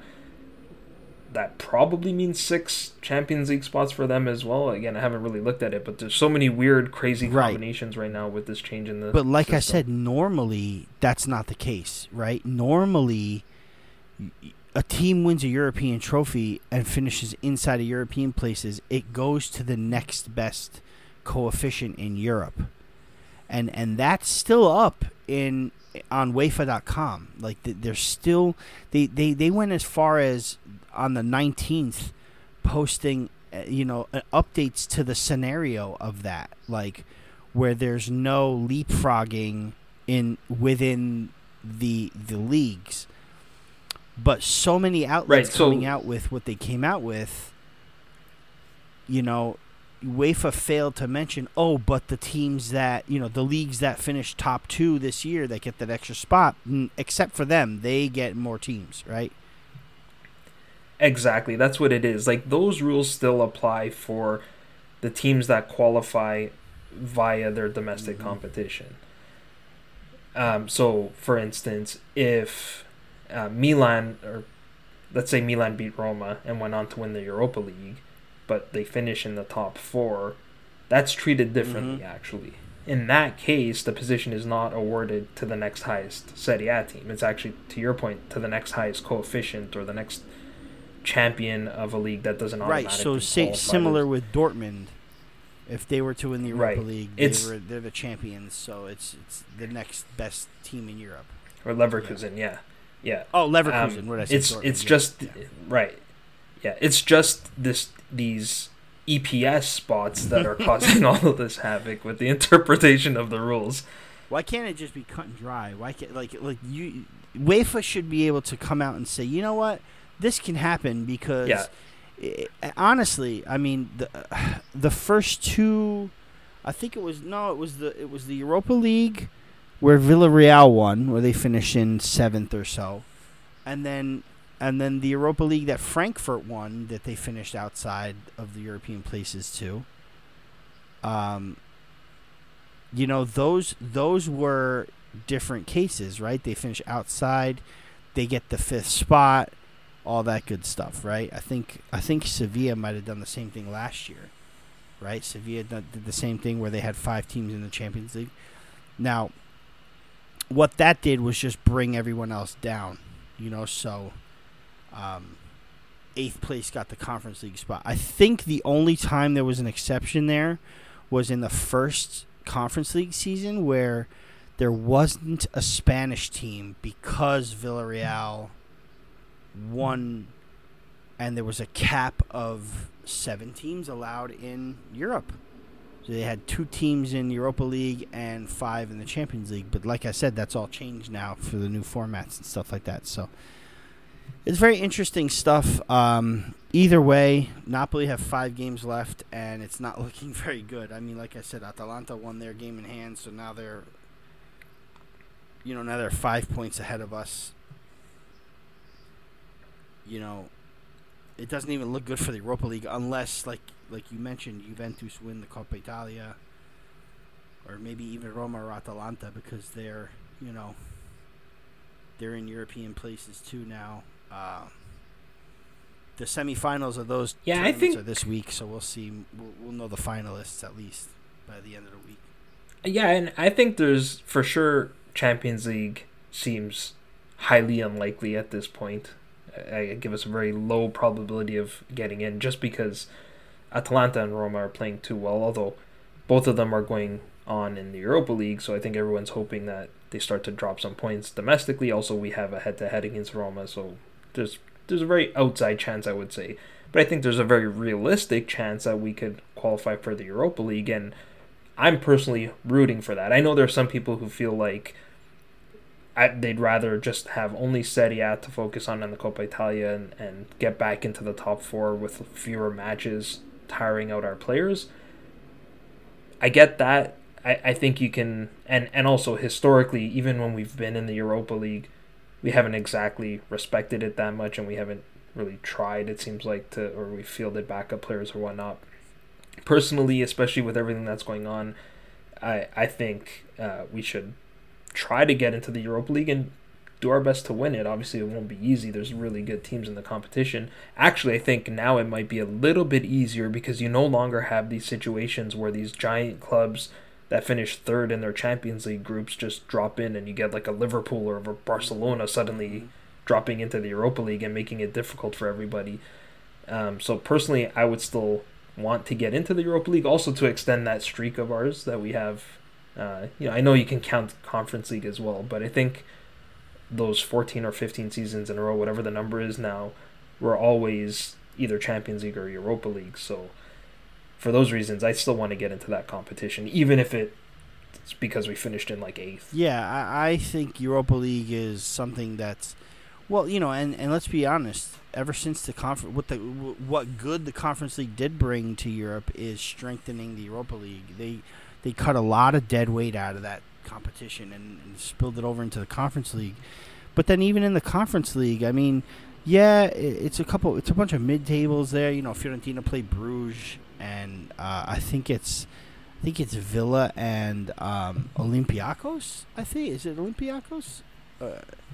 that probably means six Champions League spots for them as well. Again, I haven't really looked at it, but there's so many weird, crazy Right. combinations right now with this change in the But like I system. said, normally that's not the case, right? Normally, y- a team wins a European trophy and finishes inside of European places. It goes to the next best coefficient in Europe, and and that's still up in on UEFA dot com. Like th- they're still they, they they went as far as on the nineteenth posting uh, you know uh, updates to the scenario of that, like where there's no leapfrogging in within the the leagues, but so many outlets Right, so- coming out with what they came out with, you know, UEFA failed to mention, oh, but the teams that, you know, the leagues that finished top two this year that get that extra spot, mm, except for them, they get more teams, right? Exactly, that's what it is. Like those rules still apply for the teams that qualify via their domestic Mhm. competition. Um, so, for instance, if uh, Milan, or let's say Milan beat Roma and went on to win the Europa League, but they finish in the top four, that's treated differently. Mhm. Actually, in that case, the position is not awarded to the next highest Serie A team. It's actually, to your point, to the next highest coefficient or the next champion of a league that doesn't Right. automatically So, say, qualify similar as- with Dortmund, if they were to win the Europa Right. League, they It's- were, they're the champions. So it's it's the next best team in Europe. or Leverkusen, yeah, yeah. Oh, Leverkusen. Um, what did I say? it's Dortmund, it's yeah, just yeah. right, yeah. It's just this these E P S spots that are causing all of this havoc with the interpretation of the rules. Why can't it just be cut and dry? Why can't like like you UEFA should be able to come out and say, you know what, this can happen because Yeah. i honestly, I mean the uh, the first two, I think it was no, it was the it was the Europa League where Villarreal won, where they finished in seventh or so, and then and then the Europa League that Frankfurt won, that they finished outside of the European places too. Um. You know, those those were different cases, right? They finish outside, they get the fifth spot, all that good stuff, right? I think I think Sevilla might have done the same thing last year, right? Sevilla done- did the same thing where they had five teams in the Champions League. Now, what that did was just bring everyone else down, you know. So, um, eighth place got the Conference League spot. I think the only time there was an exception there was in the first Conference League season where there wasn't a Spanish team because Villarreal won, and there was a cap of seven teams allowed in Europe. So they had two teams in Europa League and five in the Champions League. But like I said, that's all changed now for the new formats and stuff like that. So it's very interesting stuff. Um, either way, Napoli have five games left, and it's not looking very good. I mean, like I said, Atalanta won their game in hand, so now they're, you know, now they're five points ahead of us. You know, it doesn't even look good for the Europa League unless, like like you mentioned, Juventus win the Coppa Italia, or maybe even Roma or Atalanta, because they're, you know, they're in European places too now. Uh, the semifinals of those yeah, tournaments I think, are this week, so we'll see. We'll, we'll know the finalists at least by the end of the week. Yeah, and I think there's for sure Champions League seems highly unlikely at this point. I give us a very low probability of getting in just because Atalanta and Roma are playing too well, although both of them are going on in the Europa League, so I think everyone's hoping that they start to drop some points domestically. Also, we have a head-to-head against Roma, so there's there's a very outside chance, I would say. But I think there's a very realistic chance that we could qualify for the Europa League, and I'm personally rooting for that. I know there are some people who feel like I, they'd rather just have only Serie A to focus on in the Coppa Italia and, and get back into the top four with fewer matches, tiring out our players. I get that. I, I think you can, and, and also historically, even when we've been in the Europa League, we haven't exactly respected it that much, and we haven't really tried, it seems like, to, or we fielded backup players or whatnot. Personally, especially with everything that's going on, I, I think uh, we should try to get into the Europa League and do our best to win it. Obviously, it won't be easy. There's really good teams in the competition. Actually, I think now it might be a little bit easier because you no longer have these situations where these giant clubs that finish third in their Champions League groups just drop in, and you get like a Liverpool or a Barcelona suddenly dropping into the Europa League and making it difficult for everybody. Um, so personally, I would still want to get into the Europa League, also to extend that streak of ours that we have. Uh, you know, I know you can count Conference League as well, but I think those fourteen or fifteen seasons in a row, whatever the number is now, we're always either Champions League or Europa League. So for those reasons, I still want to get into that competition, even if it's because we finished in like eighth. Yeah, I, I think Europa League is something that's, well, you know, and, and let's be honest, ever since the conference, what the what good the Conference League did bring to Europe is strengthening the Europa League. They they cut a lot of dead weight out of that competition and, and spilled it over into the Conference League. But then even in the Conference League, I mean, yeah, it, it's a couple, it's a bunch of mid-tables there. You know, Fiorentina play Bruges, and uh, I think it's, I think it's Villa and um, Olympiacos. I think is it Olympiacos? Uh,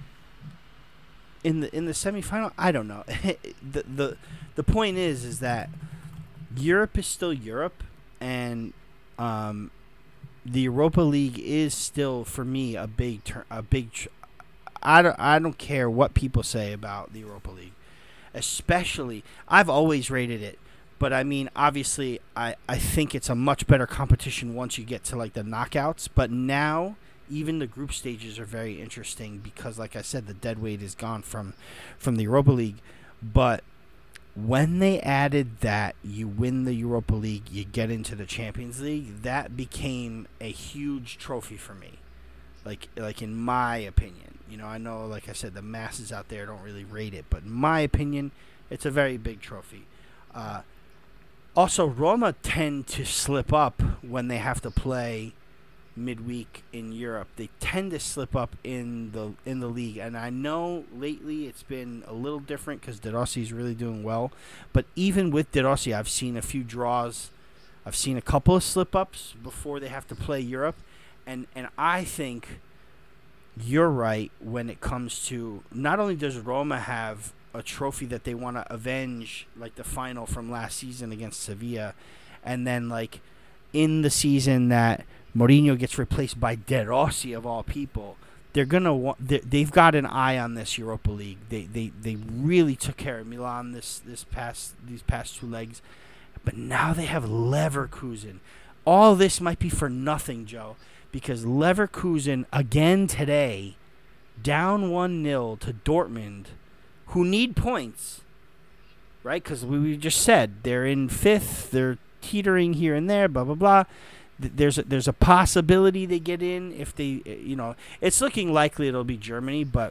in the in the semifinal, I don't know. the the The point is, is that Europe is still Europe, and um. the Europa League is still, for me, a big ter- a big. Tr- I don't I don't care what people say about the Europa League, especially I've always rated it, but I mean obviously I, I think it's a much better competition once you get to like the knockouts. But now even the group stages are very interesting because, like I said, the dead weight is gone from from the Europa League. But when they added that you win the Europa League, you get into the Champions League, that became a huge trophy for me. Like, like in my opinion, you know, I know, like I said, the masses out there don't really rate it, but in my opinion, it's a very big trophy. Uh, also, Roma tend to slip up when they have to play midweek in Europe. They tend to slip up in the in the league, and I know lately it's been a little different because De Rossi is really doing well. But even with De Rossi, I've seen a few draws. I've seen a couple of slip ups before they have to play Europe, and and I think you're right when it comes to not only does Roma have a trophy that they want to avenge, like the final from last season against Sevilla, and then like in the season that Mourinho gets replaced by De Rossi of all people, they're gonna want. They've got an eye on this Europa League. They they, they really took care of Milan this this past these past two legs, but now they have Leverkusen. All this might be for nothing, Joe, because Leverkusen again today, down one nil to Dortmund, who need points, right? Because we, we just said they're in fifth. They're teetering here and there. Blah blah blah. There's a, there's a possibility they get in if they, you know, it's looking likely it'll be Germany, but,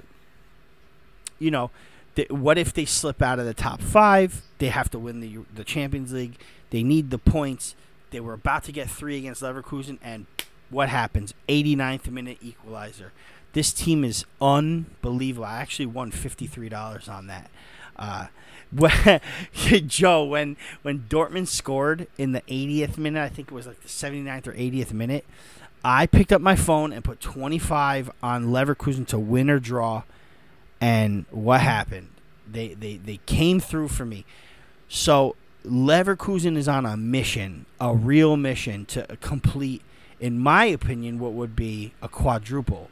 you know, th- what if they slip out of the top five? They have to win the the Champions League. They need the points. They were about to get three against Leverkusen, and what happens? eighty-ninth minute equalizer. This team is unbelievable. I actually won fifty-three dollars on that. Uh, when, Joe, when when Dortmund scored in the eightieth minute, I think it was like the seventy-ninth or eightieth minute, I picked up my phone and put twenty-five on Leverkusen to win or draw. And what happened? They, they, they came through for me. So Leverkusen is on a mission, a real mission to complete, in my opinion, what would be a quadruple.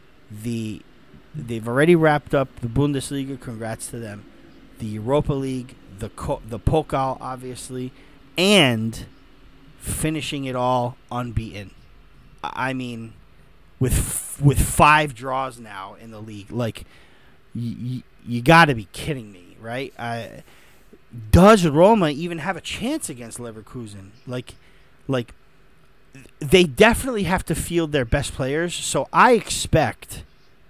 The They've already wrapped up the Bundesliga. Congrats to them. The Europa League, the Co- the Pokal, obviously, and finishing it all unbeaten. I mean, with f- with five draws now in the league, like y- y- you got to be kidding me, right? I, does Roma even have a chance against Leverkusen? Like, like they definitely have to field their best players. So I expect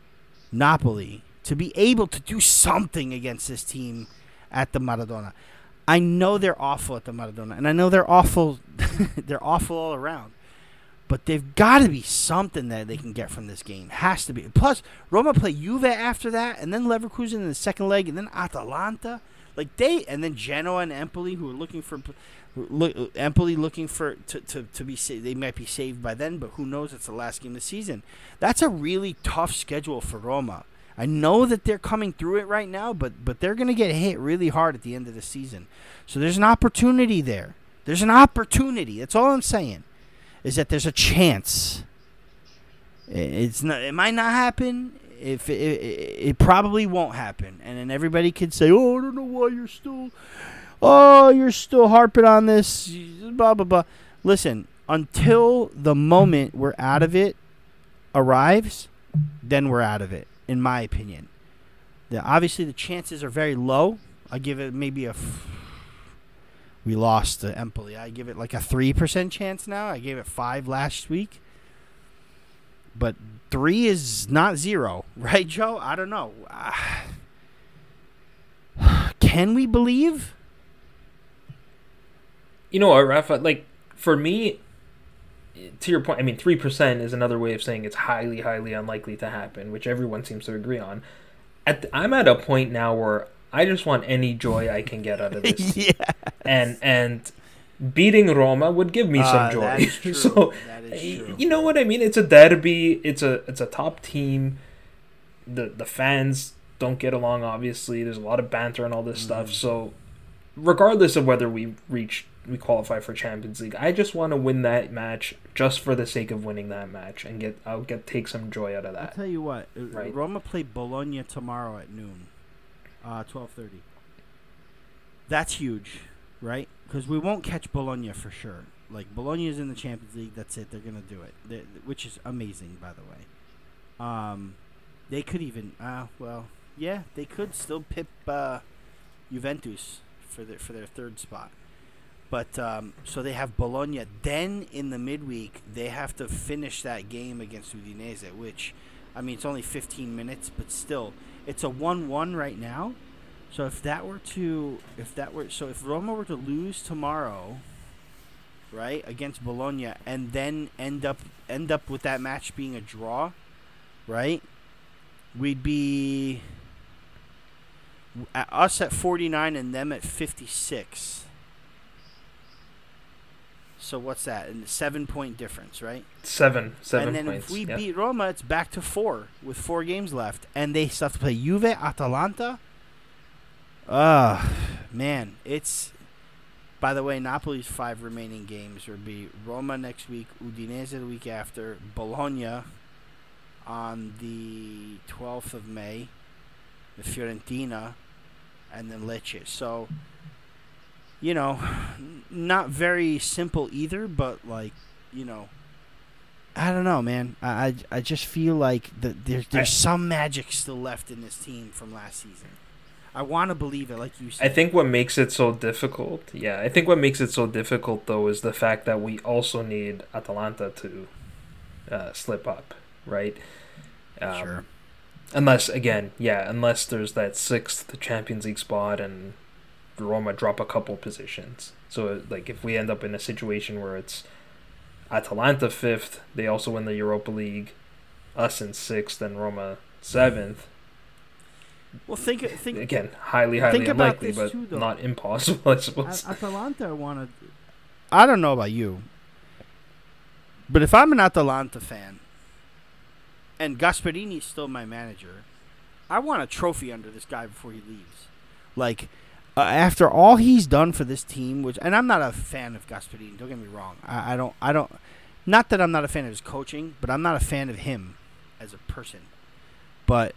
Napoli to be able to do something against this team at the Maradona. I know they're awful at the Maradona, and I know they're awful. They're awful all around, but they've got to be something that they can get from this game. Has to be. Plus, Roma play Juve after that, and then Leverkusen in the second leg, and then Atalanta. Like they, and then Genoa and Empoli, who are looking for, look, Empoli looking for to to to be sa- they might be saved by then, but who knows? It's the last game of the season. That's a really tough schedule for Roma. I know that they're coming through it right now, but but they're going to get hit really hard at the end of the season. So there's an opportunity there. There's an opportunity. That's all I'm saying, is that there's a chance. It's not. It might not happen. If it, it, it probably won't happen, and then everybody could say, "Oh, I don't know why you're still, oh, you're still harping on this." Blah blah blah. Listen, until the moment we're out of it arrives, then we're out of it. In my opinion, the, obviously the chances are very low. I give it maybe a. F- we lost to Empoli. I give it like a three percent chance now. I gave it five last week, but three is not zero, right, Joe? I don't know. Uh, can we believe? You know what, Rafa? Like for me, to your point, I mean, three percent is another way of saying it's highly, highly unlikely to happen, which everyone seems to agree on. At the, I'm at a point now where I just want any joy I can get out of this. Yes. And and beating Roma would give me uh, some joy. That is true. So, that is true. You know what I mean? It's a derby. It's a it's a top team. The the fans don't get along, obviously. There's a lot of banter and all this mm. stuff. So, regardless of whether we reach we qualify for Champions League, I just want to win that match just for the sake of winning that match and get I'll get take some joy out of that. I'll tell you what, right? Roma play Bologna tomorrow at noon, uh, twelve thirty. That's huge, right? Because we won't catch Bologna for sure. Like Bologna is in the Champions League. That's it. They're gonna do it, they, which is amazing, by the way. Um, they could even, uh, well, yeah, they could still pip uh, Juventus for their for their third spot. But um, so they have Bologna. Then in the midweek, they have to finish that game against Udinese, which, I mean, it's only fifteen minutes, but still, it's a one one right now. So if that were to, if that were, so if Roma were to lose tomorrow, right, against Bologna, and then end up end up with that match being a draw, right, we'd be at us at forty-nine and them at fifty-six. So what's that? A seven-point difference, right? Seven, seven and then points. if we yep. beat Roma, it's back to four with four games left, and they still have to play Juve, Atalanta. Ah, man, it's. By the way, Napoli's five remaining games would be Roma next week, Udinese the week after, Bologna on the twelfth of May, the Fiorentina, and then Lecce. So, you know, n- not very simple either, but, like, you know, I don't know, man. I, I, I just feel like the, there's, there's some magic still left in this team from last season. I want to believe it, like you said. I think what makes it so difficult, yeah, I think what makes it so difficult, though, is the fact that we also need Atalanta to uh, slip up, right? Um, Sure. Unless, again, yeah, unless there's that sixth Champions League spot and Roma drop a couple positions. So, like, if we end up in a situation where it's Atalanta fifth, they also win the Europa League, us in sixth, and Roma seventh. Well, think think Again, highly, highly think about unlikely, this but too, though. not impossible, I suppose. At- Atalanta want to. I don't know about you, but if I'm an Atalanta fan, and Gasperini's still my manager, I want a trophy under this guy before he leaves. Like, uh, after all he's done for this team, which, and I'm not a fan of Gasperini. Don't get me wrong. I, I don't. I don't. Not that I'm not a fan of his coaching, but I'm not a fan of him as a person. But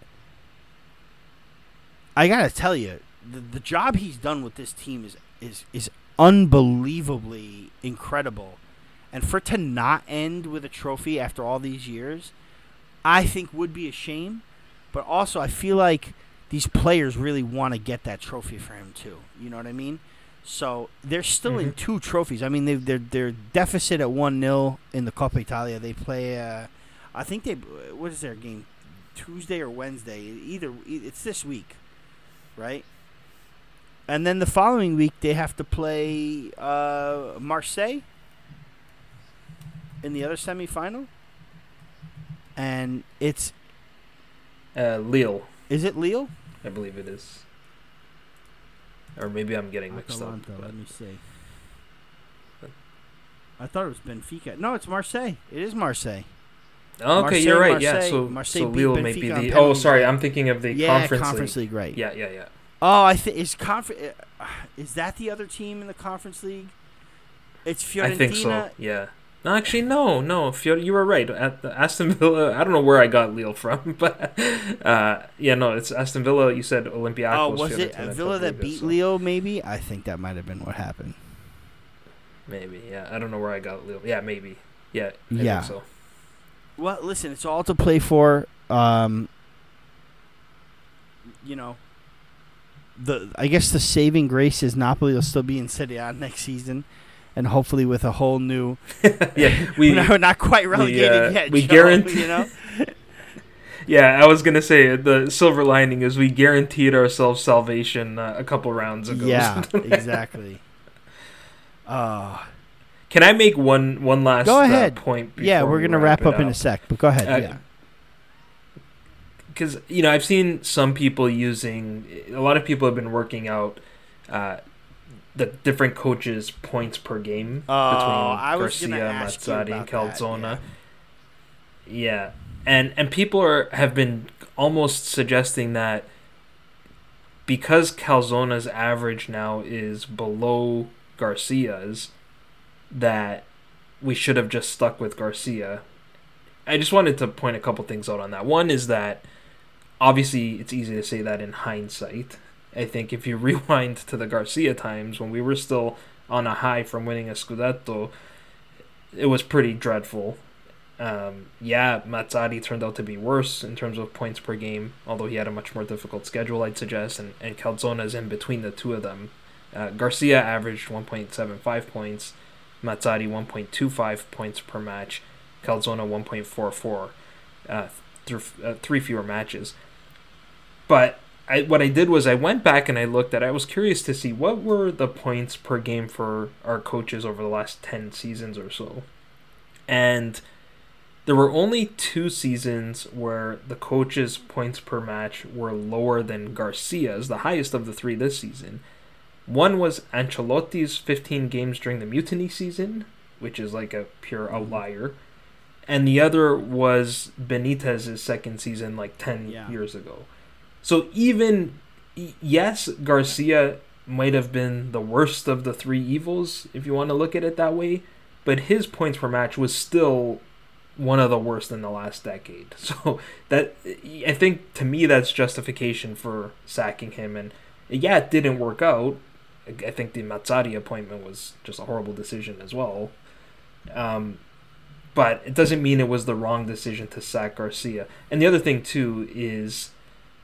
I gotta tell you, the the job he's done with this team is is is unbelievably incredible, and for it to not end with a trophy after all these years, I think would be a shame. But also, I feel like these players really want to get that trophy for him too. You know what I mean? So they're still mm-hmm. in two trophies. I mean, they they're they're deficit at one nil in the Coppa Italia. They play. Uh, I think they. What is their game? Tuesday or Wednesday? Either it's this week, right? And then the following week they have to play uh, Marseille in the other semifinal, and it's uh, Lille. Is it Lille? I believe it is. Or maybe I'm getting mixed Atalanta, up. Let me see. I thought it was Benfica. No, it's Marseille. It is Marseille. Oh, okay, Marseille, you're right. Marseille, yeah, so, Marseille so beat Lille may Benfica be on the. Oh, penalties. sorry, I'm thinking of the yeah, conference, conference league. league, right? Yeah, yeah, yeah. Oh, I think is conference. Uh, is that the other team in the conference league? It's Fiorentina. I think so. Yeah. No, actually, no, no. Fior- you were right. At the Aston Villa, I don't know where I got Lille from, but uh, yeah, no, it's Aston Villa. You said Olympiacos. Oh, was it Fiorentina, Villa that Liga, beat so. Lille? Maybe. I think that might have been what happened. Maybe, yeah. I don't know where I got Lille. Yeah, maybe. Yeah. I Yeah. Think so. Well, listen, it's all to play for. Um, you know, the I guess the saving grace is Napoli will still be in Serie A next season, and hopefully with a whole new. yeah, we we're not quite relegated we, uh, yet. We Joe, guarantee. You know. Yeah, I was gonna say the silver lining is we guaranteed ourselves salvation uh, a couple rounds ago. Yeah, exactly. Uh Can I make one one last go ahead. Uh, point? Yeah, we're we gonna wrap, wrap up, up in a sec, but go ahead. Uh, yeah. Because, you know, I've seen some people using, a lot of people have been working out uh, the different coaches' points per game Oh, between I was Garcia, gonna ask you Mazzarri, and about Calzona. that, Yeah. And and people are have been almost suggesting that because Calzona's average now is below Garcia's, that we should have just stuck with Garcia. I just wanted to point a couple things out on that. One is that obviously it's easy to say that in hindsight. I think if you rewind to the Garcia times when we were still on a high from winning a Scudetto, it was pretty dreadful. Um, yeah, Mazzarri turned out to be worse in terms of points per game, although he had a much more difficult schedule, I'd suggest, and, and Calzona is in between the two of them. Uh, Garcia averaged one point seven five points, Mazzarri one point two five points per match, Calzona one point four four, uh, through uh, three fewer matches. But I, what I did was I went back and I looked at, I was curious to see what were the points per game for our coaches over the last ten seasons or so. And there were only two seasons where the coaches' points per match were lower than Garcia's, the highest of the three this season. One was Ancelotti's fifteen games during the Mutiny season, which is like a pure outlier. And the other was Benitez's second season, like ten Yeah. years ago. So even, yes, Garcia might have been the worst of the three evils, if you want to look at it that way, but his points per match was still one of the worst in the last decade. So that I think to me that's justification for sacking him. And yeah, it didn't work out. I think the Mazzarri appointment was just a horrible decision as well. Um, but it doesn't mean it was the wrong decision to sack Garcia. And the other thing too is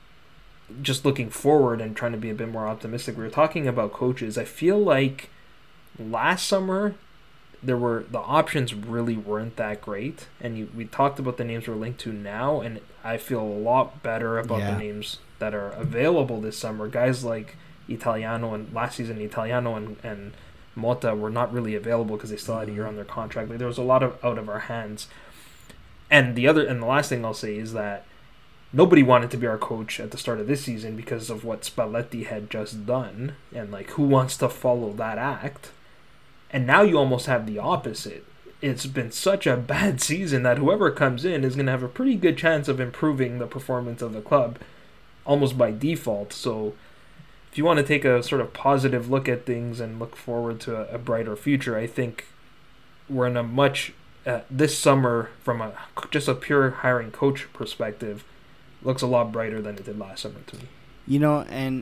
just looking forward and trying to be a bit more optimistic. We were talking about coaches. I feel like last summer there were the options really weren't that great, and you, we talked about the names we're linked to now, and I feel a lot better about yeah. the names that are available this summer. Guys like Italiano, and last season Italiano and, and Mota were not really available because they still had a year on their contract. Like, there was a lot of out of our hands. And the other and the last thing I'll say is that nobody wanted to be our coach at the start of this season because of what Spalletti had just done, and like, who wants to follow that act? And now you almost have the opposite. It's been such a bad season that whoever comes in is going to have a pretty good chance of improving the performance of the club almost by default. So if you want to take a sort of positive look at things and look forward to a, a brighter future, I think we're in a much, uh, this summer, from a just a pure hiring coach perspective, looks a lot brighter than it did last summer to me. You know, and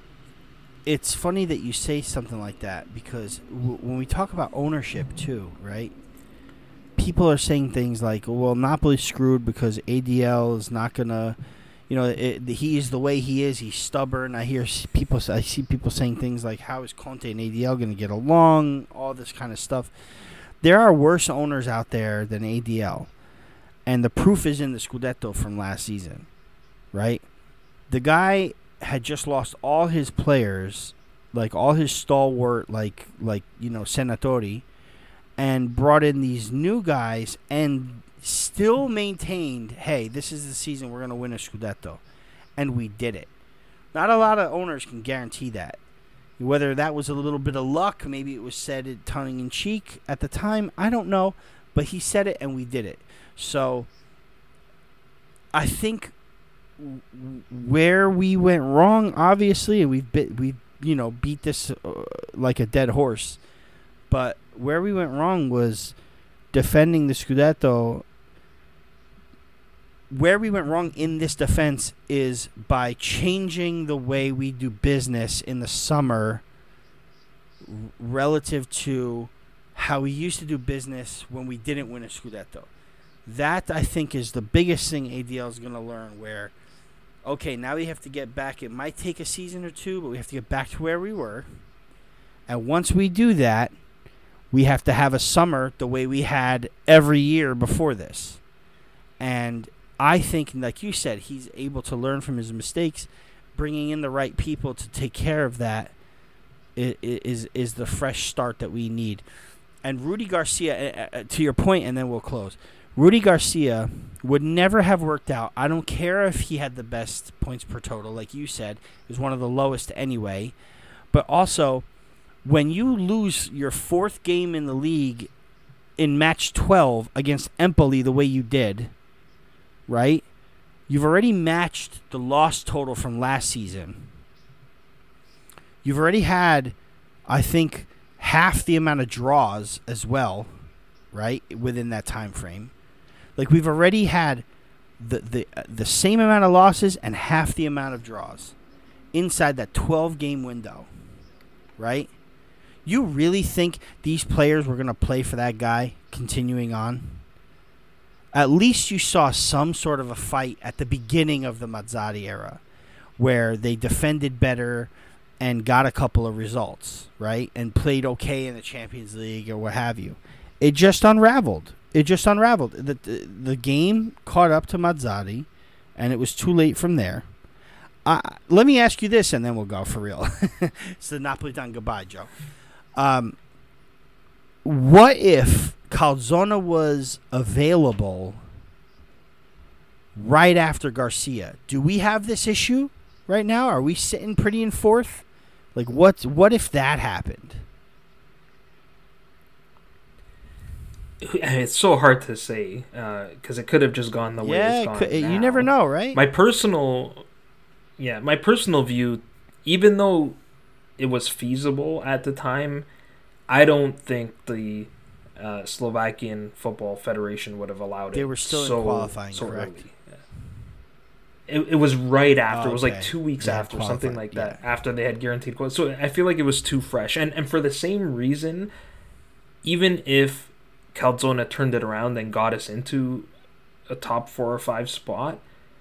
it's funny that you say something like that, because w- when we talk about ownership too, right? People are saying things like, well, Napoli's screwed because A D L is not going to, you know, it, he is the way he is. He's stubborn. I hear people, I see people saying things like, how is Conte and A D L going to get along? All this kind of stuff. There are worse owners out there than A D L. And the proof is in the Scudetto from last season, right? The guy had just lost all his players, like all his stalwart, like, like you know, Senatori, and brought in these new guys and still maintained, hey, this is the season we're going to win a Scudetto. And we did it. Not a lot of owners can guarantee that. Whether that was a little bit of luck, maybe it was said tongue-in-cheek at the time, I don't know. But he said it and we did it. So I think where we went wrong, obviously, and we've bit, we you know beat this uh, like a dead horse, but where we went wrong was defending the Scudetto. Where we went wrong in this defense is by changing the way we do business in the summer relative to how we used to do business when we didn't win a Scudetto. That, I think, is the biggest thing A D L is going to learn, where okay, now we have to get back. It might take a season or two, but we have to get back to where we were. And once we do that, we have to have a summer the way we had every year before this. And I think, like you said, he's able to learn from his mistakes. Bringing in the right people to take care of that is is the fresh start that we need. And Rudy Garcia, uh, to your point, and then we'll close. Rudy Garcia would never have worked out. I don't care if he had the best points per total, like you said. He was one of the lowest anyway. But also, when you lose your fourth game in the league in match twelve against Empoli the way you did, right? You've already matched the loss total from last season. You've already had, I think, half the amount of draws as well, right, within that time frame. Like, we've already had the the uh, the same amount of losses and half the amount of draws inside that twelve-game window, right? You really think these players were going to play for that guy continuing on? At least you saw some sort of a fight at the beginning of the Mazzarri era where they defended better and got a couple of results, right? And played okay in the Champions League or what have you. It just unraveled. It just unraveled. The, the, the game caught up to Mazzarri, and it was too late from there. Uh, let me ask you this, and then we'll go for real. It's the Napolitan goodbye, Joe. Um, what if Calzona was available right after Garcia? Do we have this issue right now? Are we sitting pretty in fourth? Like, what, what if that happened? It's so hard to say because uh, it could have just gone the way yeah, it's gone could, now. You never know, right? My personal, yeah, my personal view, even though it was feasible at the time, I don't think the uh, Slovakian Football Federation would have allowed it. They were still so, in qualifying, so correct? Early. It, it was right after. Oh, It was like okay. two weeks They had after, something qualified, like that. yeah. After they had guaranteed quotas. So I feel like it was too fresh. And and for the same reason, even if Calzona turned it around and got us into a top four or five spot,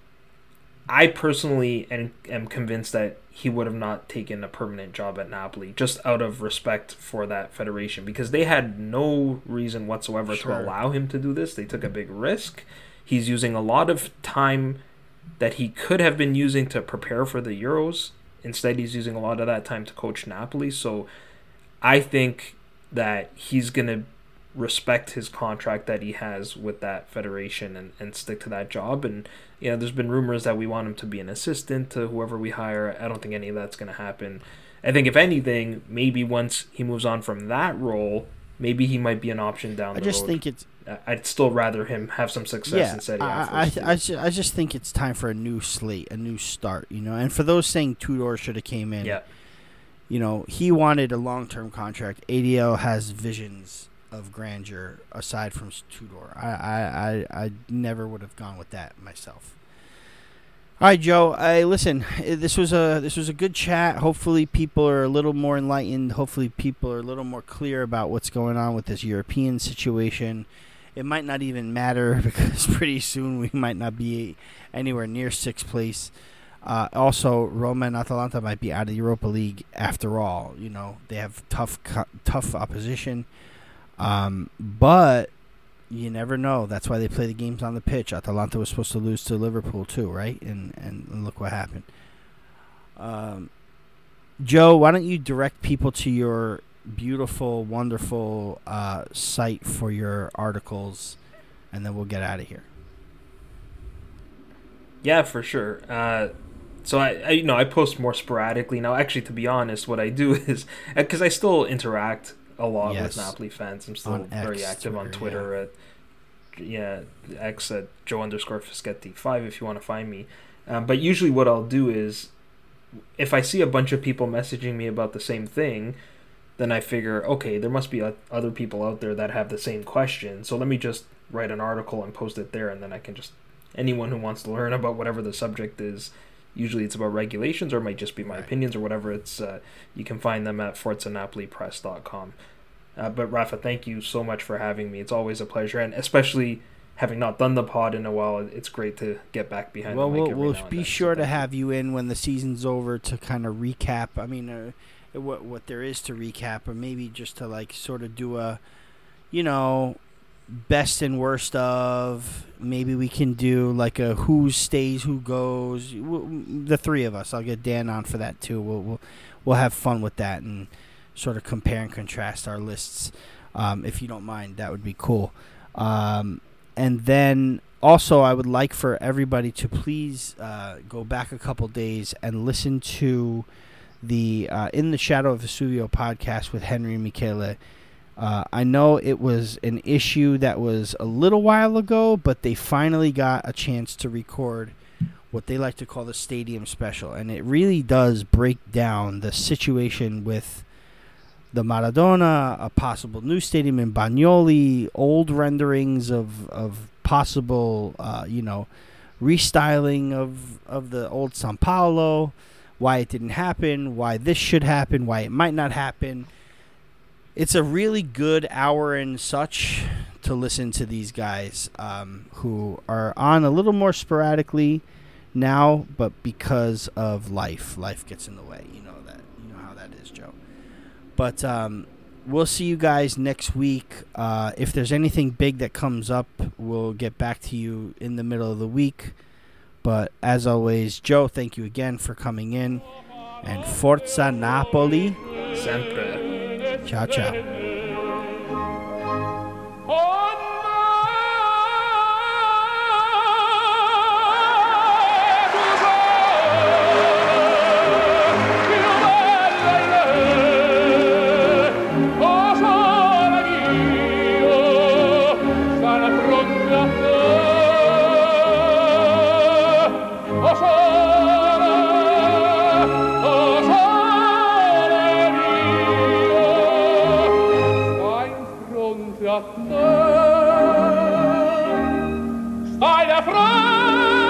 I personally am, am convinced that he would have not taken a permanent job at Napoli, just out of respect for that federation, because they had no reason whatsoever Sure. to allow him to do this. They took a big risk. He's using a lot of time that he could have been using to prepare for the Euros. Instead, he's using a lot of that time to coach Napoli. So I think that he's going to respect his contract that he has with that federation and, and stick to that job. And, you know, there's been rumors that we want him to be an assistant to whoever we hire. I don't think any of that's going to happen. I think, if anything, maybe once he moves on from that role, maybe he might be an option down I the just road. think it's I'd still rather him have some success yeah. in Serie A I first. I, I, ju- I just think it's time for a new slate, a new start. You know, and for those saying Tudor should have came in, yeah. you know, he wanted a long term contract. A D L has visions of grandeur aside from Tudor. I I, I, I never would have gone with that myself. All right, Joe. I listen. eh, This was a this was a good chat. Hopefully, people are a little more enlightened. Hopefully, people are a little more clear about what's going on with this European situation. It might not even matter because pretty soon we might not be anywhere near sixth place. Uh, also, Roma and Atalanta might be out of the Europa League after all. You know, they have tough co- tough opposition, um, but you never know. That's why they play the games on the pitch. Atalanta was supposed to lose to Liverpool too, right? And and look what happened. Um, Joe, why don't you direct people to your beautiful, wonderful uh, site for your articles, and then we'll get out of here. Yeah, for sure. Uh, so I, I, you know, I post more sporadically now. Actually, to be honest, what I do is because I still interact a lot Yes. with Napoli fans. I'm still On very X, active on Twitter, Twitter at yeah X at Joe underscore Fischetti five if you want to find me. Um, but usually, what I'll do is if I see a bunch of people messaging me about the same thing, then I figure, okay, there must be o- other people out there that have the same question. So let me just write an article and post it there, and then I can just anyone who wants to learn about whatever the subject is. Usually it's about regulations, or it might just be my Right. opinions or whatever. It's uh, you can find them at forza napoli press dot com. Uh, but Rafa, thank you so much for having me. It's always a pleasure, and especially having not done the pod in a while, it's great to get back behind Well, the mic we'll, every we'll now and be then. So sure to thank you. have you in when the season's over to kind of recap. I mean, uh, what what there is to recap, or maybe just to like sort of do a, you know, best and worst of. Maybe we can do like a who stays, who goes. W- The three of us. I'll get Dan on for that too. We'll we'll we'll have fun with that and sort of compare and contrast our lists. Um, if you don't mind, that would be cool. Um, and then also, I would like for everybody to please uh, go back a couple days and listen to the uh, In the Shadow of Vesuvio podcast with Henry and Michele. Uh, I know it was an issue that was a little while ago, but they finally got a chance to record what they like to call the Stadium Special. And it really does break down the situation with the Maradona, a possible new stadium in Bagnoli, old renderings of of possible, uh, you know, restyling of of the old San Paolo, why it didn't happen, why this should happen, why it might not happen. It's a really good hour and such to listen to these guys um, who are on a little more sporadically now, but because of life, life gets in the way. You know that. You know how that is, Joe. But um, we'll see you guys next week. Uh, if there's anything big that comes up, we'll get back to you in the middle of the week. But as always, Joe, thank you again for coming in. And Forza Napoli. Sempre. Ciao, ciao. a Stai da frente